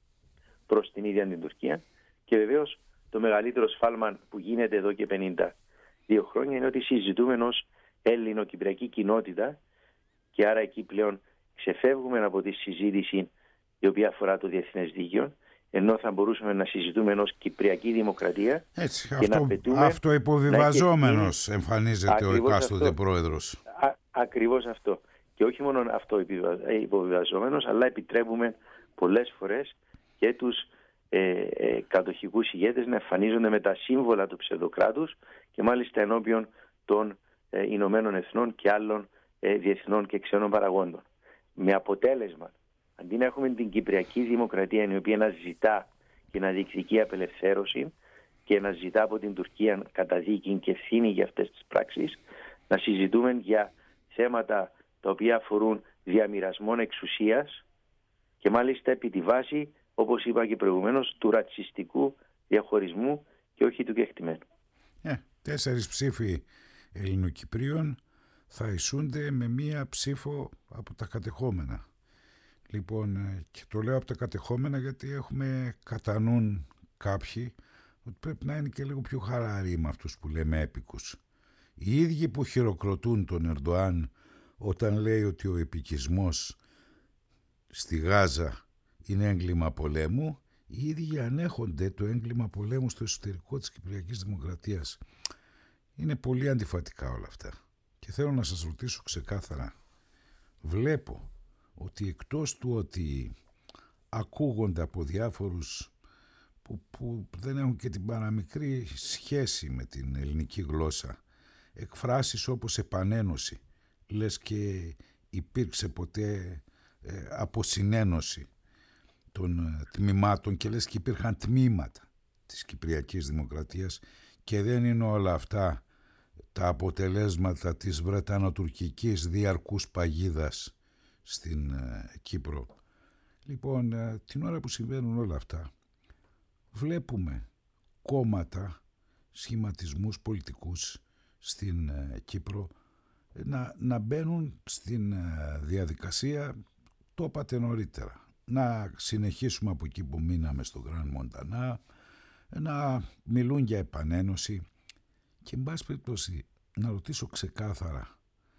προς την ίδια την Τουρκία και βεβαίως το μεγαλύτερο σφάλμα που γίνεται εδώ και πενήντα δύο χρόνια είναι ότι συζητούμε ως Έλληνο-Κυπριακή κοινότητα και άρα εκεί πλέον ξεφεύγουμε από τη συζήτηση η οποία αφορά το διεθνές δίκαιο, ενώ θα μπορούσαμε να συζητούμε ως Κυπριακή Δημοκρατία. Έτσι, και αυτό, να απαιτούμε αυτοϋποβιβαζόμενος να εμφανίζεται ο εκάστοτε πρόεδρος. Α, ακριβώς αυτό. Και όχι μόνο αυτό υποβιβαζόμενος, αλλά επιτρέπουμε πολλές φορές και τους ε, ε, κατοχικούς ηγέτες να εμφανίζονται με τα σύμβολα του ψευδοκράτους και μάλιστα ενώπιον των ε, Ηνωμένων Εθνών και άλλων ε, διεθνών και ξένων παραγόντων. Με αποτέλεσμα, αντί να έχουμε την Κυπριακή Δημοκρατία η οποία να ζητά και να διεκδικεί απελευθέρωση και να ζητά από την Τουρκία καταδίκη και ευθύνη για αυτές τις πράξεις, να συζητούμε για θέματα τα οποία αφορούν διαμοιρασμόν εξουσίας και μάλιστα επί τη βάση, όπως είπα και προηγουμένως, του ρατσιστικού διαχωρισμού και όχι του κεκτημένου. Ε, τέσσερις ψήφοι Ελληνοκυπρίων θα ισούνται με μία ψήφο από τα κατεχόμενα. Λοιπόν, και το λέω από τα κατεχόμενα γιατί έχουμε κατά νουν κάποιοι ότι πρέπει να είναι και λίγο πιο χαλαροί με αυτούς που λέμε έπικους. Οι ίδιοι που χειροκροτούν τον Ερντοάν όταν λέει ότι ο επικισμός στη Γάζα είναι έγκλημα πολέμου, οι ίδιοι ανέχονται το έγκλημα πολέμου στο εσωτερικό της Κυπριακής Δημοκρατίας. Είναι πολύ αντιφατικά όλα αυτά. Και θέλω να σας ρωτήσω ξεκάθαρα. Βλέπω ότι εκτός του ότι ακούγονται από διάφορους που, που δεν έχουν και την παραμικρή σχέση με την ελληνική γλώσσα εκφράσεις όπως επανένωση, λες και υπήρξε ποτέ ε, αποσυνένωση των ε, τμήματων και λες και υπήρχαν τμήματα της Κυπριακής Δημοκρατίας και δεν είναι όλα αυτά τα αποτελέσματα της Βρετανοτουρκικής διαρκούς παγίδας στην ε, Κύπρο. Λοιπόν, ε, την ώρα που συμβαίνουν όλα αυτά βλέπουμε κόμματα, σχηματισμούς πολιτικούς στην ε, Κύπρο να, να μπαίνουν στην ε, διαδικασία, το είπατε νωρίτερα, να συνεχίσουμε από εκεί που μείναμε στο Κραν Μοντανά, να μιλούν για επανένωση και εν πάση περιπτώσει να ρωτήσω ξεκάθαρα,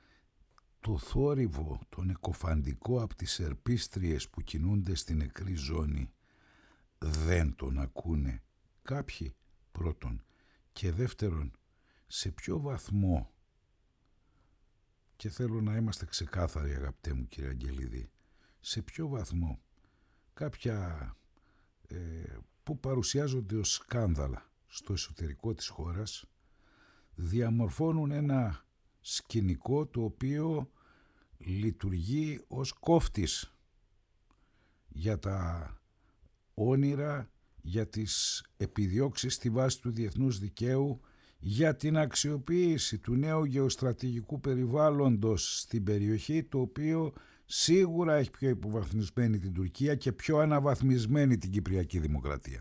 το θόρυβο, τον εκοφαντικό από τις ερπίστριες που κινούνται στην νεκρή ζώνη δεν τον ακούνε κάποιοι, πρώτον, και δεύτερον, σε ποιο βαθμό, και θέλω να είμαστε ξεκάθαροι αγαπητέ μου κύριε Αγγελίδη, σε ποιο βαθμό κάποια ε, που παρουσιάζονται ως σκάνδαλα στο εσωτερικό της χώρας διαμορφώνουν ένα σκηνικό το οποίο λειτουργεί ως κόφτης για τα όνειρα, για τις επιδιώξεις στη βάση του διεθνούς δικαίου, για την αξιοποίηση του νέου γεωστρατηγικού περιβάλλοντος στην περιοχή, το οποίο σίγουρα έχει πιο υποβαθμισμένη την Τουρκία και πιο αναβαθμισμένη την Κυπριακή Δημοκρατία.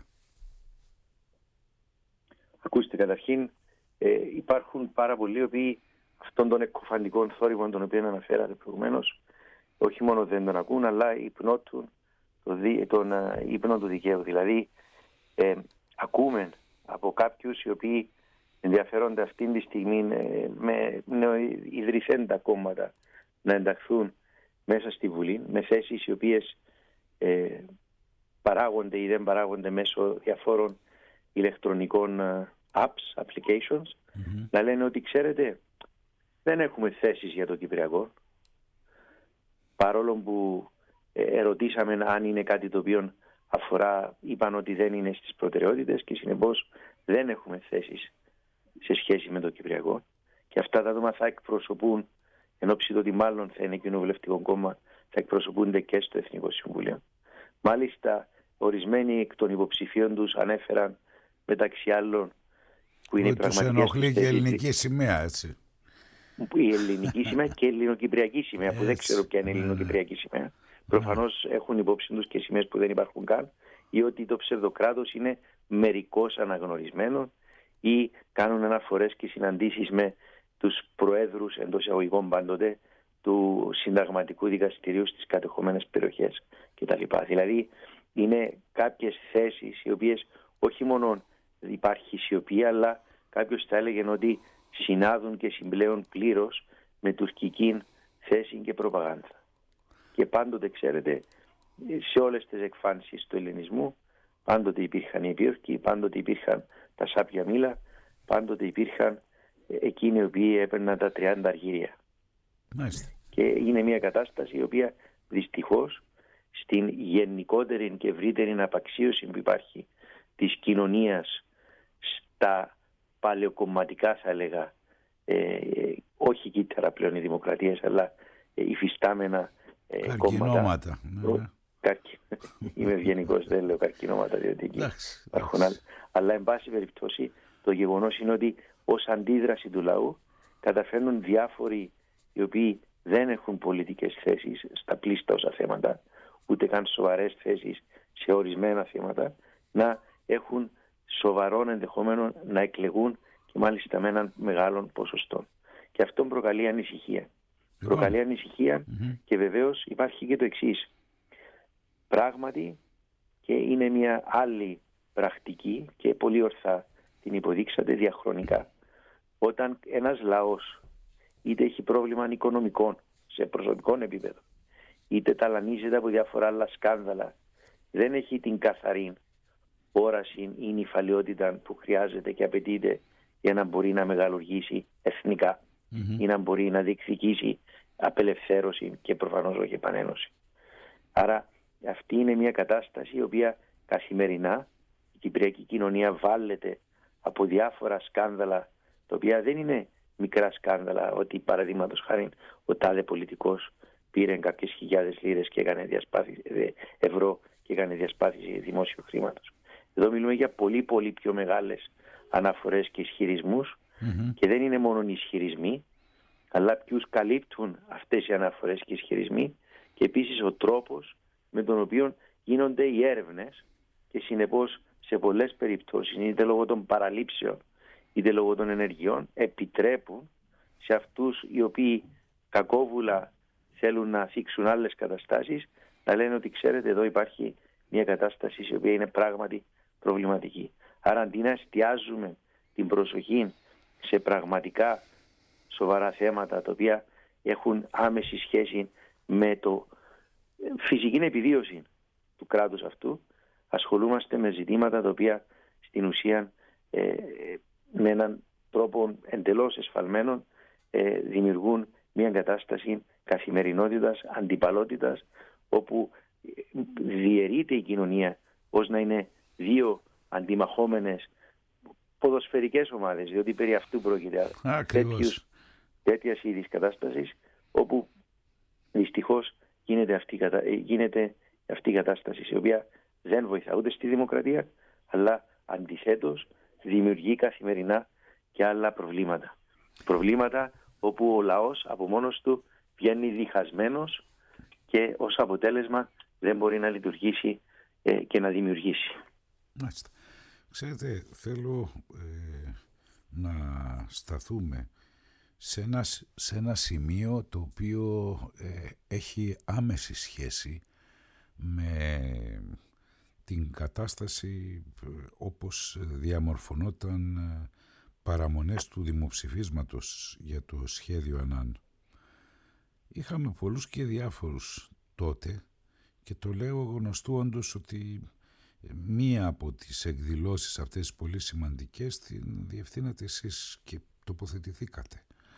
Ακούστε, καταρχήν ε, υπάρχουν πάρα πολλοί οι οποίοι αυτών των εκκοφαντικών θόρυβων των οποίων αναφέρατε προηγουμένως όχι μόνο δεν τον ακούν, αλλά υπνώτουν το δι, τον uh, ύπνο του δικαίου. Δηλαδή ε, ακούμε από κάποιους οι οποίοι ενδιαφέρονται αυτή τη στιγμή ε, με νεοειδρυσέντα κόμματα να ενταχθούν μέσα στη Βουλή με θέσεις οι οποίες ε, παράγονται ή δεν παράγονται μέσω διαφόρων ηλεκτρονικών uh, apps, applications, mm-hmm. να λένε ότι ξέρετε δεν έχουμε θέσεις για το Κυπριακό, παρόλο που ε, ερωτήσαμε αν είναι κάτι το οποίο αφορά, είπαν ότι δεν είναι στις προτεραιότητες και συνεπώς δεν έχουμε θέσεις σε σχέση με το Κυπριακό, και αυτά τα άτομα θα εκπροσωπούν, εν ώψη το ότι μάλλον θα είναι κοινοβουλευτικό κόμμα, θα εκπροσωπούνται και στο Εθνικό Συμβούλιο. Μάλιστα ορισμένοι εκ των υποψηφίων τους ανέφεραν μεταξύ άλλων που είναι ότι τους ενοχλεί και η ελληνική σημαία, έτσι. Η ελληνική σημαία και η ελληνοκυπριακή σημαία, που δεν ξέρω ποια είναι η ελληνοκυπριακή σημαία. Προφανώς έχουν υπόψη τους και σημαίες που δεν υπάρχουν καν, ή ότι το ψευδοκράτος είναι μερικώς αναγνωρισμένο, ή κάνουν αναφορές και συναντήσεις με τους προέδρους εντός εισαγωγικών πάντοτε του συνταγματικού δικαστηρίου στις κατεχόμενες περιοχές κτλ. Δηλαδή είναι κάποιες θέσεις οι οποίες όχι μόνο υπάρχει σιωπή, αλλά κάποιος θα έλεγε ότι συνάδουν και συμπλέουν πλήρως με τουρκική θέση και προπαγάνδα. Και πάντοτε, ξέρετε, σε όλες τις εκφάνσεις του ελληνισμού πάντοτε υπήρχαν οι επίορκοι, πάντοτε υπήρχαν τα σάπια μήλα, πάντοτε υπήρχαν εκείνοι οι οποίοι έπαιρναν τα τριάντα αργύρια. Μάλιστα. Και είναι μια κατάσταση η οποία δυστυχώς στην γενικότερη και ευρύτερη απαξίωση που υπάρχει της κοινωνίας στα παλαιοκομματικά, θα έλεγα, ε, όχι κύτταρα πλέον οι δημοκρατίες, αλλά ε, υφιστάμενα ε, κόμματα. Ναι. Καρκι... Είμαι ευγενικός, δεν λέω καρκινόματα, διότι εκεί υπάρχουν άλλα. Αλλά εν πάση περιπτώσει το γεγονός είναι ότι ως αντίδραση του λαού καταφέρνουν διάφοροι οι οποίοι δεν έχουν πολιτικές θέσεις στα πλήστα όσα θέματα, ούτε καν σοβαρές θέσεις σε ορισμένα θέματα, να έχουν σοβαρόν ενδεχόμενο να εκλεγούν και μάλιστα με έναν μεγάλο ποσοστό. Και αυτό προκαλεί ανησυχία. Λοιπόν. Προκαλεί ανησυχία mm-hmm. και βεβαίως υπάρχει και το εξής. Πράγματι, και είναι μια άλλη πρακτική και πολύ ορθά την υποδείξατε διαχρονικά, όταν ένας λαός είτε έχει πρόβλημα οικονομικών σε προσωπικό επίπεδο, είτε ταλανίζεται από διάφορα άλλα σκάνδαλα, δεν έχει την καθαρή όραση ή νυφαλιότητα που χρειάζεται και απαιτείται για να μπορεί να μεγαλουργήσει εθνικά mm-hmm. ή να μπορεί να διεκδικήσει απελευθέρωση και προφανώς όχι επανένωση. Άρα αυτή είναι μια κατάσταση η οποία καθημερινά η κυπριακή κοινωνία βάλεται από διάφορα σκάνδαλα, τα οποία δεν είναι μικρά σκάνδαλα, ότι παραδείγματος χάρη ο τάδε πολιτικός πήρε κάποιες χιλιάδες λίρες και έκανε διασπάθηση, ευρώ και έκανε διασπάθηση δημόσιου χρήματος. Εδώ μιλούμε για πολύ πολύ πιο μεγάλες αναφορές και ισχυρισμούς mm-hmm. και δεν είναι μόνο οι ισχυρισμοί, αλλά ποιους καλύπτουν αυτές οι αναφορές και ισχυρισμοί, και επίσης ο τρόπος με τον οποίο γίνονται οι έρευνες, και συνεπώς σε πολλές περιπτώσεις, είτε λόγω των παραλήψεων είτε λόγω των ενεργειών, επιτρέπουν σε αυτούς οι οποίοι κακόβουλα θέλουν να θίξουν άλλες καταστάσεις να λένε ότι ξέρετε εδώ υπάρχει μια κατάσταση η οποία είναι πράγματι προβληματική. Άρα αντί να εστιάζουμε την προσοχή σε πραγματικά σοβαρά θέματα τα οποία έχουν άμεση σχέση με το φυσική επιβίωση του κράτους αυτού, ασχολούμαστε με ζητήματα τα οποία στην ουσία ε, με έναν τρόπο εντελώς εσφαλμένο ε, δημιουργούν μια κατάσταση καθημερινότητας, αντιπαλότητας, όπου διαιρείται η κοινωνία ως να είναι δύο αντιμαχόμενες ποδοσφαιρικές ομάδες, διότι περί αυτού πρόκειται τέτοιους, τέτοιας είδης κατάστασης, όπου δυστυχώς γίνεται αυτή, γίνεται αυτή η κατάσταση, η οποία δεν βοηθά ούτε στη δημοκρατία, αλλά αντιθέτως δημιουργεί καθημερινά και άλλα προβλήματα. Προβλήματα όπου ο λαός από μόνος του βγαίνει διχασμένος και ως αποτέλεσμα δεν μπορεί να λειτουργήσει ε, και να δημιουργήσει. Μάλιστα. Ξέρετε, θέλω ε, να σταθούμε σε ένα, σε ένα σημείο το οποίο ε, έχει άμεση σχέση με την κατάσταση όπως διαμορφωνόταν παραμονές του δημοψηφίσματος για το σχέδιο Ανάν. Είχαμε πολλούς και διάφορους τότε και το λέω γνωστού όντως ότι μία από τις εκδηλώσεις αυτές πολύ σημαντικές την διευθύνατε εσείς και τοποθετηθήκατε.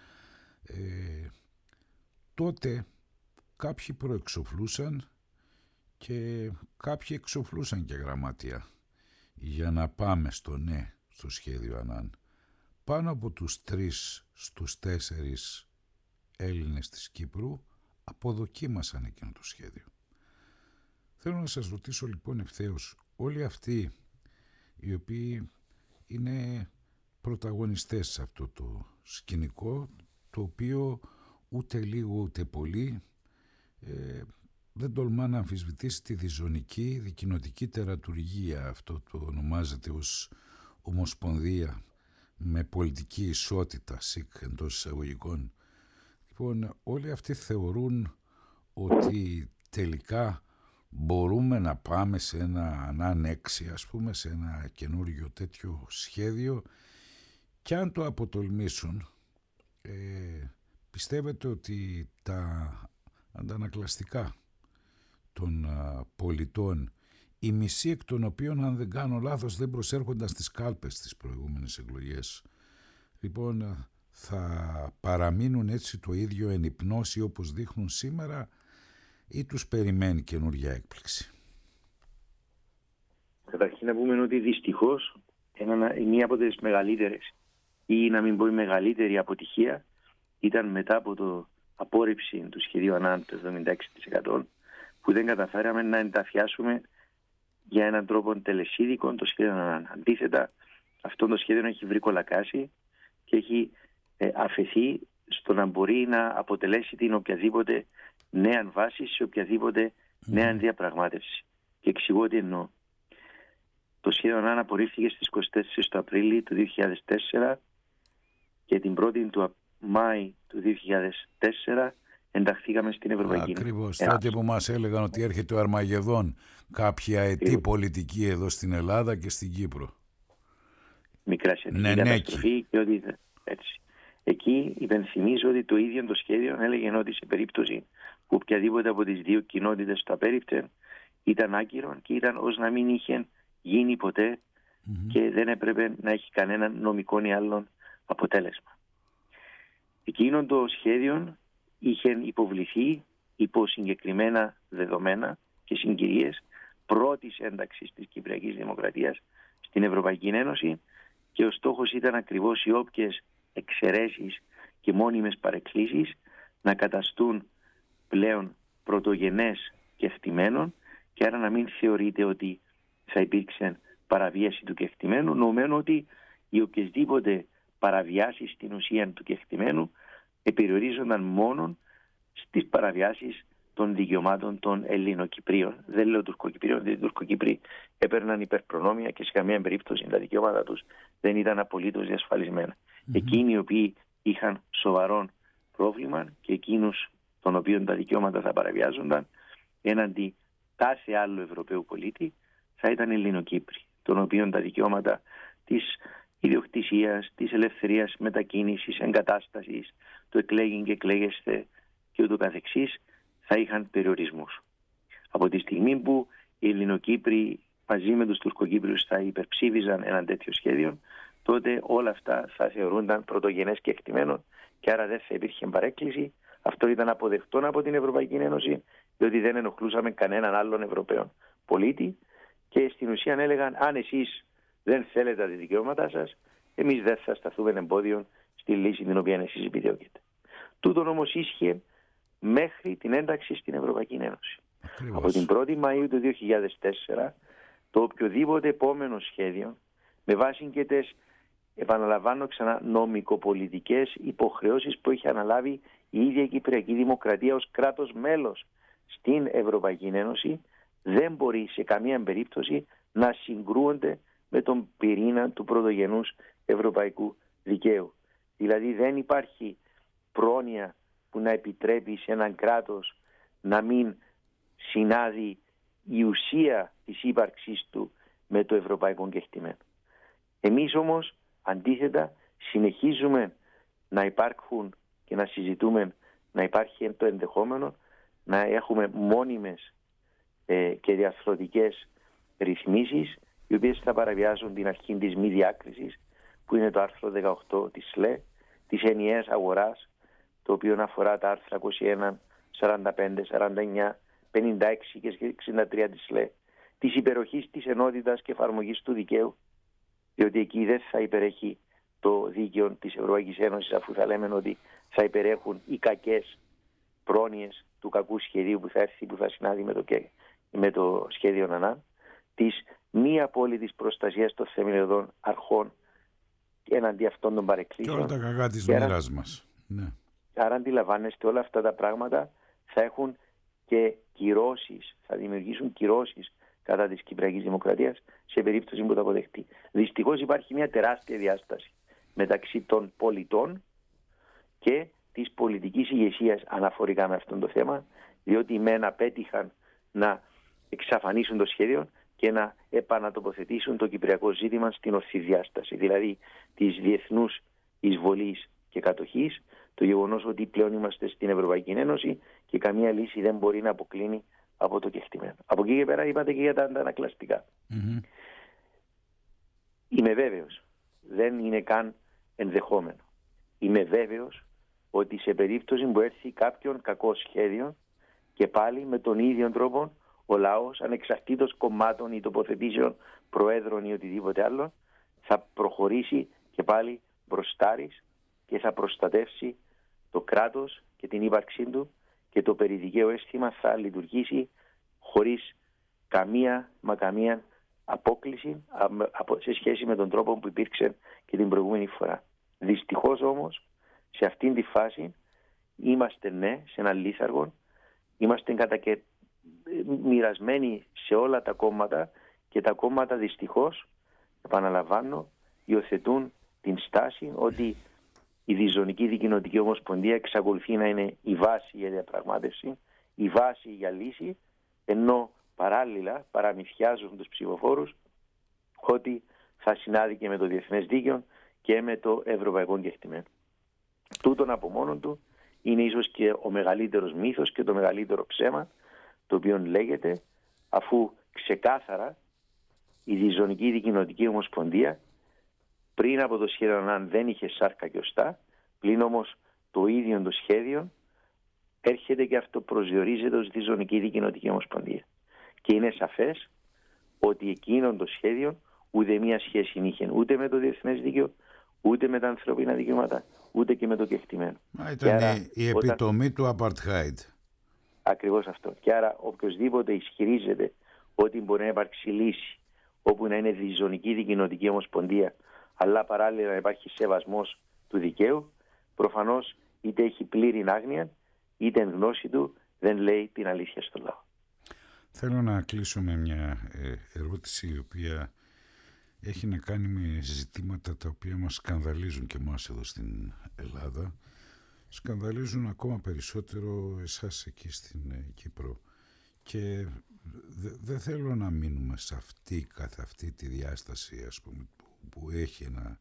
Ε, τότε κάποιοι προεξοφλούσαν και κάποιοι εξοφλούσαν και γραμματεία για να πάμε στο ναι στο σχέδιο Ανάν. Πάνω από τους τρεις στους τέσσερις Έλληνες της Κύπρου αποδοκίμασαν εκείνο το σχέδιο. Θέλω να σας ρωτήσω λοιπόν ευθέως, όλοι αυτοί οι οποίοι είναι πρωταγωνιστές σε αυτό το σκηνικό, το οποίο ούτε λίγο ούτε πολύ ε, δεν τολμά να αμφισβητήσει τη διζωνική δικοινοτική τερατουργία, αυτό το ονομάζεται ως ομοσπονδία με πολιτική ισότητα, ΣΥΚ εντός εισαγωγικών. Λοιπόν, όλοι αυτοί θεωρούν ότι τελικά μπορούμε να πάμε σε ένα ανάνεξη, ας πούμε, σε ένα καινούριο τέτοιο σχέδιο, και αν το αποτολμήσουν, ε, πιστεύετε ότι τα αντανακλαστικά των α, πολιτών, οι μισοί εκ των οποίων, αν δεν κάνω λάθος, δεν προσέρχονταν στις κάλπες στις προηγούμενες εκλογές, λοιπόν θα παραμείνουν έτσι το ίδιο εν υπνώση όπως δείχνουν σήμερα, ή τους περιμένει καινούργια έκπληξη? Καταρχήν να πούμε ότι δυστυχώς ένα, μία από τις μεγαλύτερες, ή να μην πω η μεγαλύτερη αποτυχία, ήταν μετά από το απόρριψη του σχεδίου Ανάν το εβδομήντα έξι τοις εκατό, που δεν καταφέραμε να ενταφιάσουμε για έναν τρόπο τελεσίδικο το σχέδιο Ανάν. Αντίθετα, αυτό το σχέδιο έχει βρει κολακάσει και έχει ε, αφαιθεί στο να μπορεί να αποτελέσει την οποιαδήποτε νέα βάση σε οποιαδήποτε νέα διαπραγμάτευση. Και εξηγώ τι εννοώ. Το σχέδιο Ανάν απορρίφθηκε στις είκοσι τέσσερις του Απρίλη του δύο χιλιάδες τέσσερα και την πρώτη του Μάη του δύο χιλιάδες τέσσερα ενταχθήκαμε στην Ευρωπαϊκή Ένωση. Ακριβώς. Τότε που μας έλεγαν ότι έρχεται ο Αρμαγεδόν, κάποια αετή πολιτική εδώ στην Ελλάδα και στην Κύπρο. Μικρά σχετική καταστροφή και ότι έτσι. Εκεί υπενθυμίζω ότι το ίδιο το σχέδιο έλεγε ότι σε περίπτωση που οποιαδήποτε από τις δύο κοινότητες το απέριπτε, ήταν άκυρο και ήταν ως να μην είχε γίνει ποτέ mm-hmm. και δεν έπρεπε να έχει κανένα νομικό ή άλλον αποτέλεσμα. Εκείνο το σχέδιο είχε υποβληθεί υπό συγκεκριμένα δεδομένα και συγκυρίες πρώτης ένταξης της Κυπριακής Δημοκρατίας στην Ευρωπαϊκή Ένωση, και ο στόχος ήταν ακριβώς οι όποιες εξαιρέσεις και μόνιμες παρεκκλήσεις να καταστούν πλέον πρωτογενές κεκτημένων, και άρα να μην θεωρείται ότι θα υπήρξε παραβίαση του κεκτημένου, νομένου ότι οι οποιασδήποτε παραβιάσεις στην ουσία του κεκτημένου περιορίζονταν μόνο στις παραβιάσεις των δικαιωμάτων των Ελληνοκυπρίων. Δεν λέω Τουρκοκυπρίων, διότι οι Τουρκοκύπροι έπαιρναν υπερπρονόμια και σε καμία περίπτωση τα δικαιώματα τους δεν ήταν απολύτως διασφαλισμένα. Mm-hmm. Εκείνοι οι οποίοι είχαν σοβαρό πρόβλημα και εκείνους των οποίων τα δικαιώματα θα παραβιάζονταν έναντι κάθε άλλου Ευρωπαίου πολίτη θα ήταν Ελληνοκύπροι, των οποίων τα δικαιώματα της ιδιοκτησίας, της ελευθερίας μετακίνησης, εγκατάστασης, το εκλέγην και εκλέγεστε και ούτω καθεξής θα είχαν περιορισμούς. Από τη στιγμή που οι Ελληνοκύπροι μαζί με τους Τουρκοκύπριους θα υπερψήφιζαν ένα τέτοιο σχέδιο, τότε όλα αυτά θα θεωρούνταν πρωτογενές και εκτιμένο και άρα δεν θα υπήρχε παρέκκληση. Αυτό ήταν αποδεκτό από την Ευρωπαϊκή Ένωση, διότι δεν ενοχλούσαμε κανέναν άλλον Ευρωπαίο πολίτη και στην ουσία έλεγαν αν εσείς δεν θέλετε τα δικαιώματά σας, εμείς δεν θα σταθούμε εμπόδιο στη λύση την οποία εσείς επιδιώκετε. Τούτον όμως ίσχυε μέχρι την ένταξη στην Ευρωπαϊκή Ένωση. Ακριβώς. Από την πρώτη Μαΐου του δύο χιλιάδες τέσσερα το οποιοδήποτε επόμενο σχέδιο με βάση και τις, επαναλαμβάνω ξανά, νομικοπολιτικές υποχρεώσεις που έχει αναλάβει η ίδια η Κυπριακή Δημοκρατία ως κράτος μέλος στην Ευρωπαϊκή Ένωση δεν μπορεί σε καμία περίπτωση να συγκρούονται με τον πυρήνα του πρωτογενούς ευρωπαϊκού δικαίου. Δηλαδή δεν υπάρχει πρόνοια που να επιτρέπει σε έναν κράτος να μην συνάδει η ουσία της ύπαρξής του με το ευρωπαϊκό κεκτημένο. Εμείς όμως αντίθετα συνεχίζουμε να υπάρχουν και να συζητούμε να υπάρχει το ενδεχόμενο να έχουμε μόνιμες ε, και διαρθρωτικές ρυθμίσεις οι οποίες θα παραβιάζουν την αρχή της μη διάκρισης που είναι το άρθρο δεκαοκτώ της ΣΛΕ, της ενιαίας αγοράς, το οποίο αφορά τα άρθρα είκοσι ένα, σαράντα πέντε, σαράντα εννιά, πενήντα έξι και εξήντα τρία της ΣΛΕ, της υπεροχής της ενότητας και εφαρμογής του δικαίου, διότι εκεί δεν θα υπερέχει το δίκαιο της Ευρωπαϊκής Ένωσης, αφού θα λέμε ότι θα υπερέχουν οι κακές πρόνοιες του κακού σχεδίου που θα έρθει, που θα συνάδει με το, με το σχέδιο ΝΑΝΑ, της μη απόλυτης προστασίας των θεμελιωδών αρχών έναντι αυτών των παρεκκλήσεων. Και όλα τα κακά της μοίρας μας. Ναι. Άρα αντιλαμβάνεστε όλα αυτά τα πράγματα θα έχουν και κυρώσεις, θα δημιουργήσουν κυρώσεις κατά της Κυπριακής Δημοκρατίας σε περίπτωση που το αποδεχτεί. Δυστυχώς υπάρχει μια τεράστια διάσταση μεταξύ των πολιτών και της πολιτικής ηγεσίας αναφορικά με αυτό το θέμα, διότι οι μεν απέτυχαν να εξαφανίσουν το σχέδιο και να επανατοποθετήσουν το κυπριακό ζήτημα στην ορθή διάσταση, δηλαδή της διεθνούς εισβολής και κατοχής, το γεγονός ότι πλέον είμαστε στην Ευρωπαϊκή Ένωση και καμία λύση δεν μπορεί να αποκλίνει από το κεκτημένο. Από εκεί και πέρα είπατε και για τα αντανακλαστικά. Mm-hmm. Είμαι βέβαιος, δεν είναι καν ενδεχόμενο. Είμαι βέβαιος ότι σε περίπτωση που έρθει κάποιον κακό σχέδιο και πάλι με τον ίδιο τρόπο ο λαός, ανεξαρτήτως κομμάτων ή τοποθετήσεων προέδρων ή οτιδήποτε άλλο, θα προχωρήσει και πάλι μπροστάρις και θα προστατεύσει το κράτος και την ύπαρξή του και το περιδικαίο αίσθημα θα λειτουργήσει χωρίς καμία μα καμία απόκληση σε σχέση με τον τρόπο που υπήρξε και την προηγούμενη φορά. Δυστυχώς όμως σε αυτήν τη φάση είμαστε ναι σε ένα λίθαργο, είμαστε κατά και μοιρασμένοι σε όλα τα κόμματα και τα κόμματα δυστυχώς, επαναλαμβάνω, υιοθετούν την στάση ότι η Διζωνική Δικοινοτική Ομοσπονδία εξακολουθεί να είναι η βάση για διαπραγμάτευση, η βάση για λύση, ενώ παράλληλα παραμυθιάζουν τους ψηφοφόρους ότι θα συνάδει και με το διεθνές δίκαιο και με το ευρωπαϊκό κεκτημένο. Τούτον από μόνο του είναι ίσως και ο μεγαλύτερος μύθος και το μεγαλύτερο ψέμα το οποίο λέγεται, αφού ξεκάθαρα η Διζωνική Δικοινοτική Ομοσπονδία πριν από το σχέδιο αν δεν είχε σάρκα και οστά, πλην όμως το ίδιο το σχέδιο έρχεται και αυτοπροσδιορίζεται ως Διζωνική Δικοινοτική Ομοσπονδία. Και είναι σαφές ότι εκείνο το σχέδιο ούτε μία σχέση είχε ούτε με το διεθνές δίκαιο, ούτε με τα ανθρώπινα δικαιώματα, ούτε και με το κεκτημένο. Μα ήταν άρα, η επιτομή όταν... του Apartheid. Ακριβώς αυτό. Και άρα οποιοσδήποτε ισχυρίζεται ότι μπορεί να υπάρξει λύση όπου να είναι Διζωνική Δικοινοτική Ομοσπονδία, αλλά παράλληλα να υπάρχει σεβασμός του δικαίου, προφανώς είτε έχει πλήρη άγνοια, είτε εν γνώση του δεν λέει την αλήθεια στο λαό. Θέλω να κλείσω με μια ερώτηση η οποία έχει να κάνει με ζητήματα τα οποία μας σκανδαλίζουν και εμάς εδώ στην Ελλάδα. Σκανδαλίζουν ακόμα περισσότερο εσάς εκεί στην Κύπρο και δεν δε θέλω να μείνουμε σε αυτή, καθ' αυτή τη διάσταση ας πούμε, που, που έχει ένα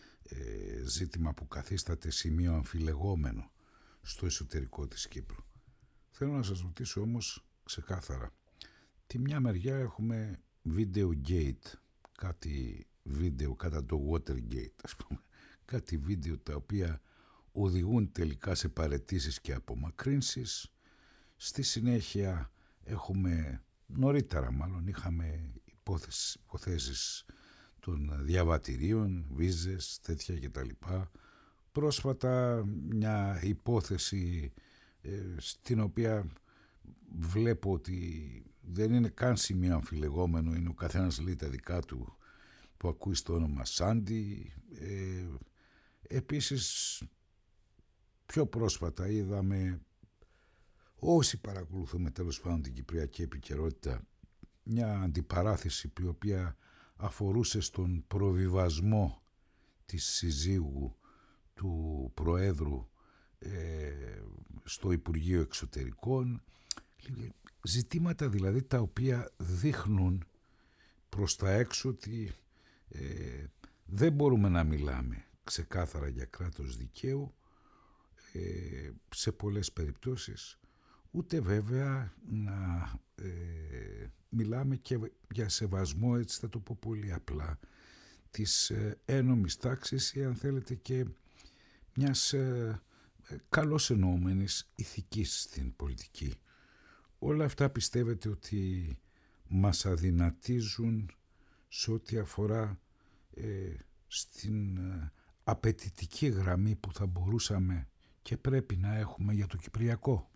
ε, ζήτημα που καθίσταται σημείο αμφιλεγόμενο στο εσωτερικό της Κύπρου. Θέλω να σας ρωτήσω όμως ξεκάθαρα, τη μια μεριά έχουμε Video Gate, κάτι βίντεο κατά το Watergate, ας πούμε, κάτι βίντεο τα οποία οδηγούν τελικά σε παραιτήσεις και απομακρύνσεις. Στη συνέχεια έχουμε, νωρίτερα μάλλον, είχαμε υπόθεσεις, υποθέσεις των διαβατηρίων, βίζες, τέτοια κτλ. Πρόσφατα μια υπόθεση ε, στην οποία βλέπω ότι δεν είναι καν σημείο αμφιλεγόμενο, είναι ο καθένας λέει τα δικά του, που ακούει στο όνομα Σάντι. Ε, επίσης πιο πρόσφατα είδαμε, όσοι παρακολουθούμε τέλος πάντων την κυπριακή επικαιρότητα, μια αντιπαράθεση η οποία αφορούσε στον προβιβασμό της συζύγου του Προέδρου ε, στο Υπουργείο Εξωτερικών, ζητήματα δηλαδή τα οποία δείχνουν προς τα έξω ότι ε, δεν μπορούμε να μιλάμε ξεκάθαρα για κράτος δικαίου ε, σε πολλές περιπτώσεις, ούτε βέβαια να ε, μιλάμε και για σεβασμό, έτσι θα το πω πολύ απλά, της ε, ένομης τάξης ή αν θέλετε και μιας ε, ε, καλώς εννοούμενης ηθικής στην πολιτική. Όλα αυτά πιστεύετε ότι μας αδυνατίζουν σε ό,τι αφορά ε, στην ε, απαιτητική γραμμή που θα μπορούσαμε και πρέπει να έχουμε για το Κυπριακό?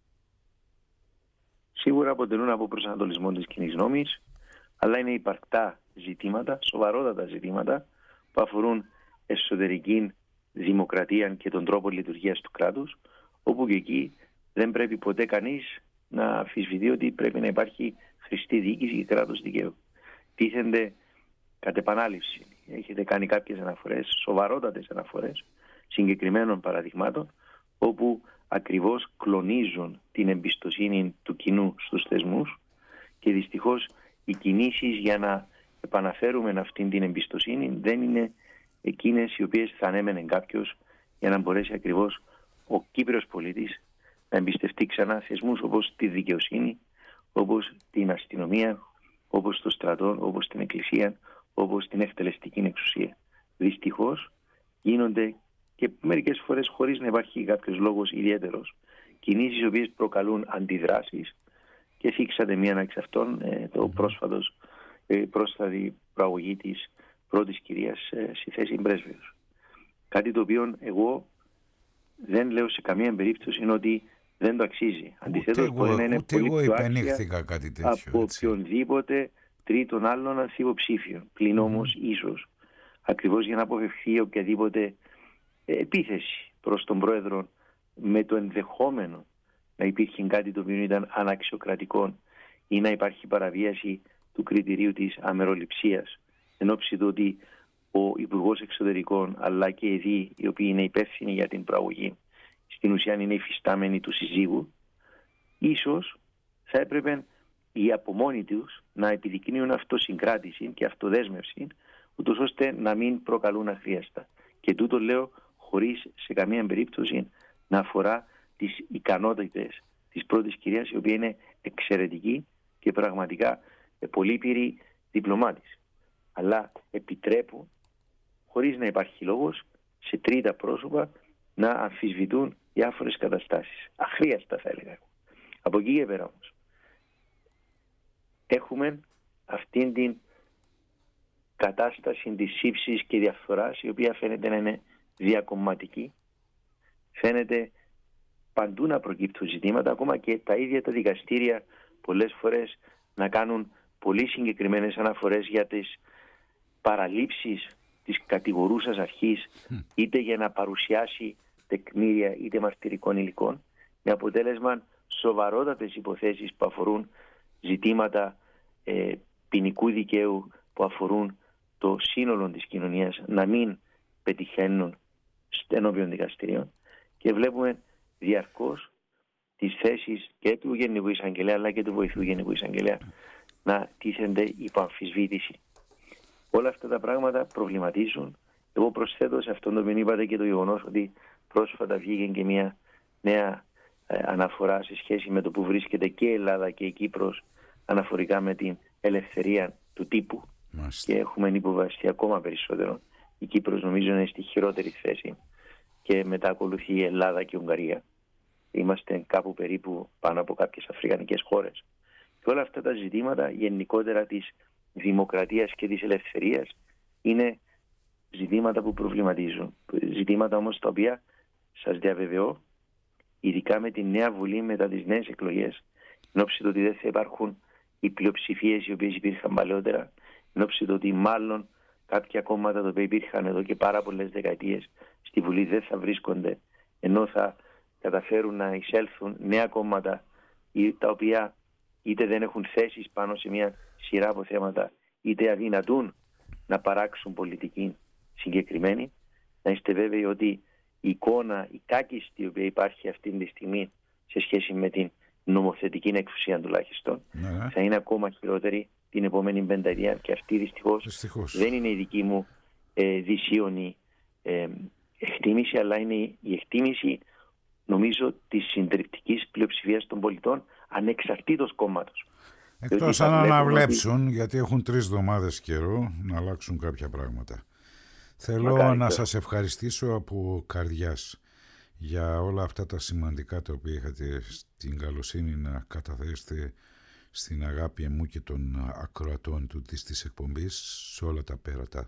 Σίγουρα αποτελούν από προσανατολισμό της κοινής νόμης, αλλά είναι υπαρκτά ζητήματα, σοβαρότατα ζητήματα που αφορούν εσωτερική δημοκρατία και τον τρόπο λειτουργίας του κράτους, όπου και εκεί δεν πρέπει ποτέ κανείς να αμφισβητεί ότι πρέπει να υπάρχει χρηστή διοίκηση και κράτος δικαίου. Τίθενται κατ' επανάληψη. Έχετε κάνει κάποιες αναφορές, σοβαρότατες αναφορές συγκεκριμένων παραδειγμάτων, όπου ακριβώς κλονίζουν την εμπιστοσύνη του κοινού στους θεσμούς και δυστυχώς οι κινήσεις για να επαναφέρουμε αυτήν την εμπιστοσύνη δεν είναι εκείνες οι οποίες θα ανέμενε κάποιος για να μπορέσει ακριβώς ο Κύπριος πολίτης να εμπιστευτεί ξανά θεσμούς όπως τη δικαιοσύνη, όπως την αστυνομία, όπως το στρατό, όπως την εκκλησία, όπως την εκτελεστική εξουσία. Δυστυχώς γίνονται και μερικές φορές χωρίς να υπάρχει κάποιος λόγος ιδιαίτερος κινήσεις οι οποίες προκαλούν αντιδράσεις, και θίξατε μία εξ αυτών ε, το πρόσφατος, ε, πρόσφατη προαγωγή της πρώτης κυρίας ε, στη θέση πρέσβεως. Κάτι το οποίο εγώ δεν λέω σε καμία περίπτωση είναι ότι δεν το αξίζει. Αντιθέτως μπορεί να είναι πολύ πιο άξια κάτι τέτοιο, από οποιονδήποτε τρίτον άλλον ανθυποψήφιο. Πλην όμως mm. ίσως ακριβώς για να αποφευχθεί οποιαδήποτε επίθεση προς τον Πρόεδρο με το ενδεχόμενο να υπήρχε κάτι το οποίο ήταν αναξιοκρατικό ή να υπάρχει παραβίαση του κριτηρίου της αμεροληψίας, εν ώψη του ότι ο Υπουργός Εξωτερικών αλλά και οι δύο οι οποίοι είναι υπεύθυνοι για την προαγωγή στην ουσία είναι υφιστάμενοι του συζύγου, ίσως θα έπρεπε οι από μόνοι τους να επιδεικνύουν αυτοσυγκράτηση και αυτοδέσμευση, ούτως ώστε να μην προκαλούν αχρίαστα. Και τούτο λέω χωρίς σε καμία περίπτωση να αφορά τις ικανότητες της πρώτης κυρίας, η οποία είναι εξαιρετική και πραγματικά πολύ πυρή διπλωμάτης. Αλλά επιτρέπουν, χωρίς να υπάρχει λόγος, σε τρίτα πρόσωπα να αμφισβητούν διάφορες καταστάσεις. Αχρίαστα θα έλεγα. Από εκεί και πέρα όμως έχουμε αυτήν την κατάσταση της σύψης και διαφθοράς, η οποία φαίνεται να είναι διακομματική. Φαίνεται παντού να προκύπτουν ζητήματα, ακόμα και τα ίδια τα δικαστήρια πολλές φορές να κάνουν πολύ συγκεκριμένες αναφορές για τις παραλήψεις της κατηγορούσας αρχής, είτε για να παρουσιάσει τεκμήρια είτε μαρτυρικών υλικών, με αποτέλεσμα σοβαρότατες υποθέσεις που αφορούν ζητήματα ε, ποινικού δικαίου, που αφορούν το σύνολο της κοινωνίας, να μην πετυχαίνουν ενώπιον δικαστηρίων, και βλέπουμε διαρκώς τις θέσεις και του Γενικού Εισαγγελέα αλλά και του Βοηθού Γενικού Εισαγγελέα να τίθενται υπό αμφισβήτηση. Όλα αυτά τα πράγματα προβληματίζουν. Εγώ προσθέτω σε αυτό το οποίο είπατε και το γεγονός ότι πρόσφατα βγήκε και μια νέα ε, αναφορά σε σχέση με το που βρίσκεται και η Ελλάδα και η Κύπρος αναφορικά με την ελευθερία του τύπου. Μάλιστα. Και έχουμε υποβαστεί ακόμα περισσότερο. Η Κύπρος νομίζω είναι στη χειρότερη θέση και μετά ακολουθεί η Ελλάδα και η Ουγγαρία. Είμαστε κάπου περίπου πάνω από κάποιες αφρικανικές χώρες. Και όλα αυτά τα ζητήματα γενικότερα της δημοκρατίας και της ελευθερίας είναι ζητήματα που προβληματίζουν. Ζητήματα όμως τα οποία σας διαβεβαιώ, ειδικά με τη νέα Βουλή μετά τις νέες εκλογές, εν ώψη του ότι δεν θα υπάρχουν οι πλειοψηφίες οι οποίες υπήρχαν παλαιότερα, εν ώψη του ότι μάλλον κάποια κόμματα τα οποία υπήρχαν εδώ και πάρα πολλές δεκαετίες στη Βουλή δεν θα βρίσκονται, ενώ θα καταφέρουν να εισέλθουν νέα κόμματα τα οποία είτε δεν έχουν θέσεις πάνω σε μια σειρά από θέματα, είτε αδυνατούν να παράξουν πολιτική συγκεκριμένη. Να είστε βέβαιοι ότι η εικόνα, η κάκιστη η οποία υπάρχει αυτή τη στιγμή σε σχέση με την νομοθετική εξουσία τουλάχιστον, ναι, θα είναι ακόμα χειρότερη την επόμενη πενταετία, και αυτή δυστυχώς, δυστυχώς δεν είναι η δική μου ε, δυσίωνη ε, εκτίμηση, αλλά είναι η εκτίμηση, νομίζω, της συντριπτικής πλειοψηφίας των πολιτών ανεξαρτήτως κόμματος. Εκτός αν αναβλέψουν, ότι... γιατί έχουν τρεις εβδομάδες καιρό να αλλάξουν κάποια πράγματα. Θέλω Μακάρι να σας ευχαριστήσω από καρδιάς για όλα αυτά τα σημαντικά τα οποία είχατε την καλοσύνη να καταθέσετε στην αγάπη μου και των ακροατών του της, της εκπομπής σε όλα τα πέρατα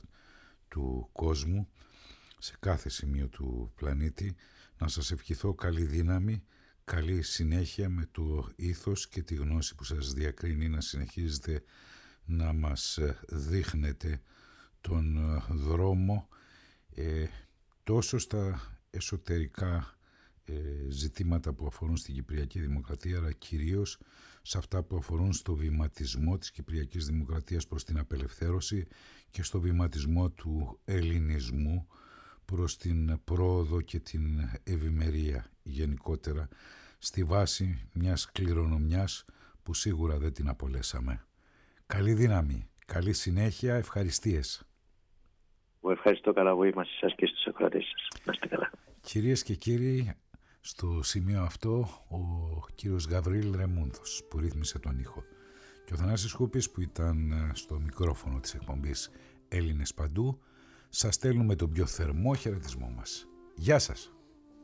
του κόσμου, σε κάθε σημείο του πλανήτη. Να σας ευχηθώ καλή δύναμη, καλή συνέχεια με το ήθος και τη γνώση που σας διακρίνει να συνεχίζετε να μας δείχνετε τον δρόμο ε, τόσο στα εσωτερικά ε, ζητήματα που αφορούν στην Κυπριακή Δημοκρατία, αλλά κυρίως σε αυτά που αφορούν στο βηματισμό της Κυπριακής Δημοκρατίας προς την απελευθέρωση και στο βηματισμό του ελληνισμού προς την πρόοδο και την ευημερία γενικότερα, στη βάση μιας κληρονομιάς που σίγουρα δεν την απολέσαμε. Καλή δύναμη, καλή συνέχεια, ευχαριστίες. Εγώ ευχαριστώ, καλά βοήθημα σε εσάς και στους ακροατές σας. Να είστε καλά. Κυρίες και κύριοι, στο σημείο αυτό ο κύριος Γαβρίλ Ρεμούνδος που ρύθμισε τον ήχο και ο Θανάσης Χούπης που ήταν στο μικρόφωνο της εκπομπής Έλληνες Παντού. Σας στέλνουμε τον πιο θερμό χαιρετισμό μας. Γεια σας.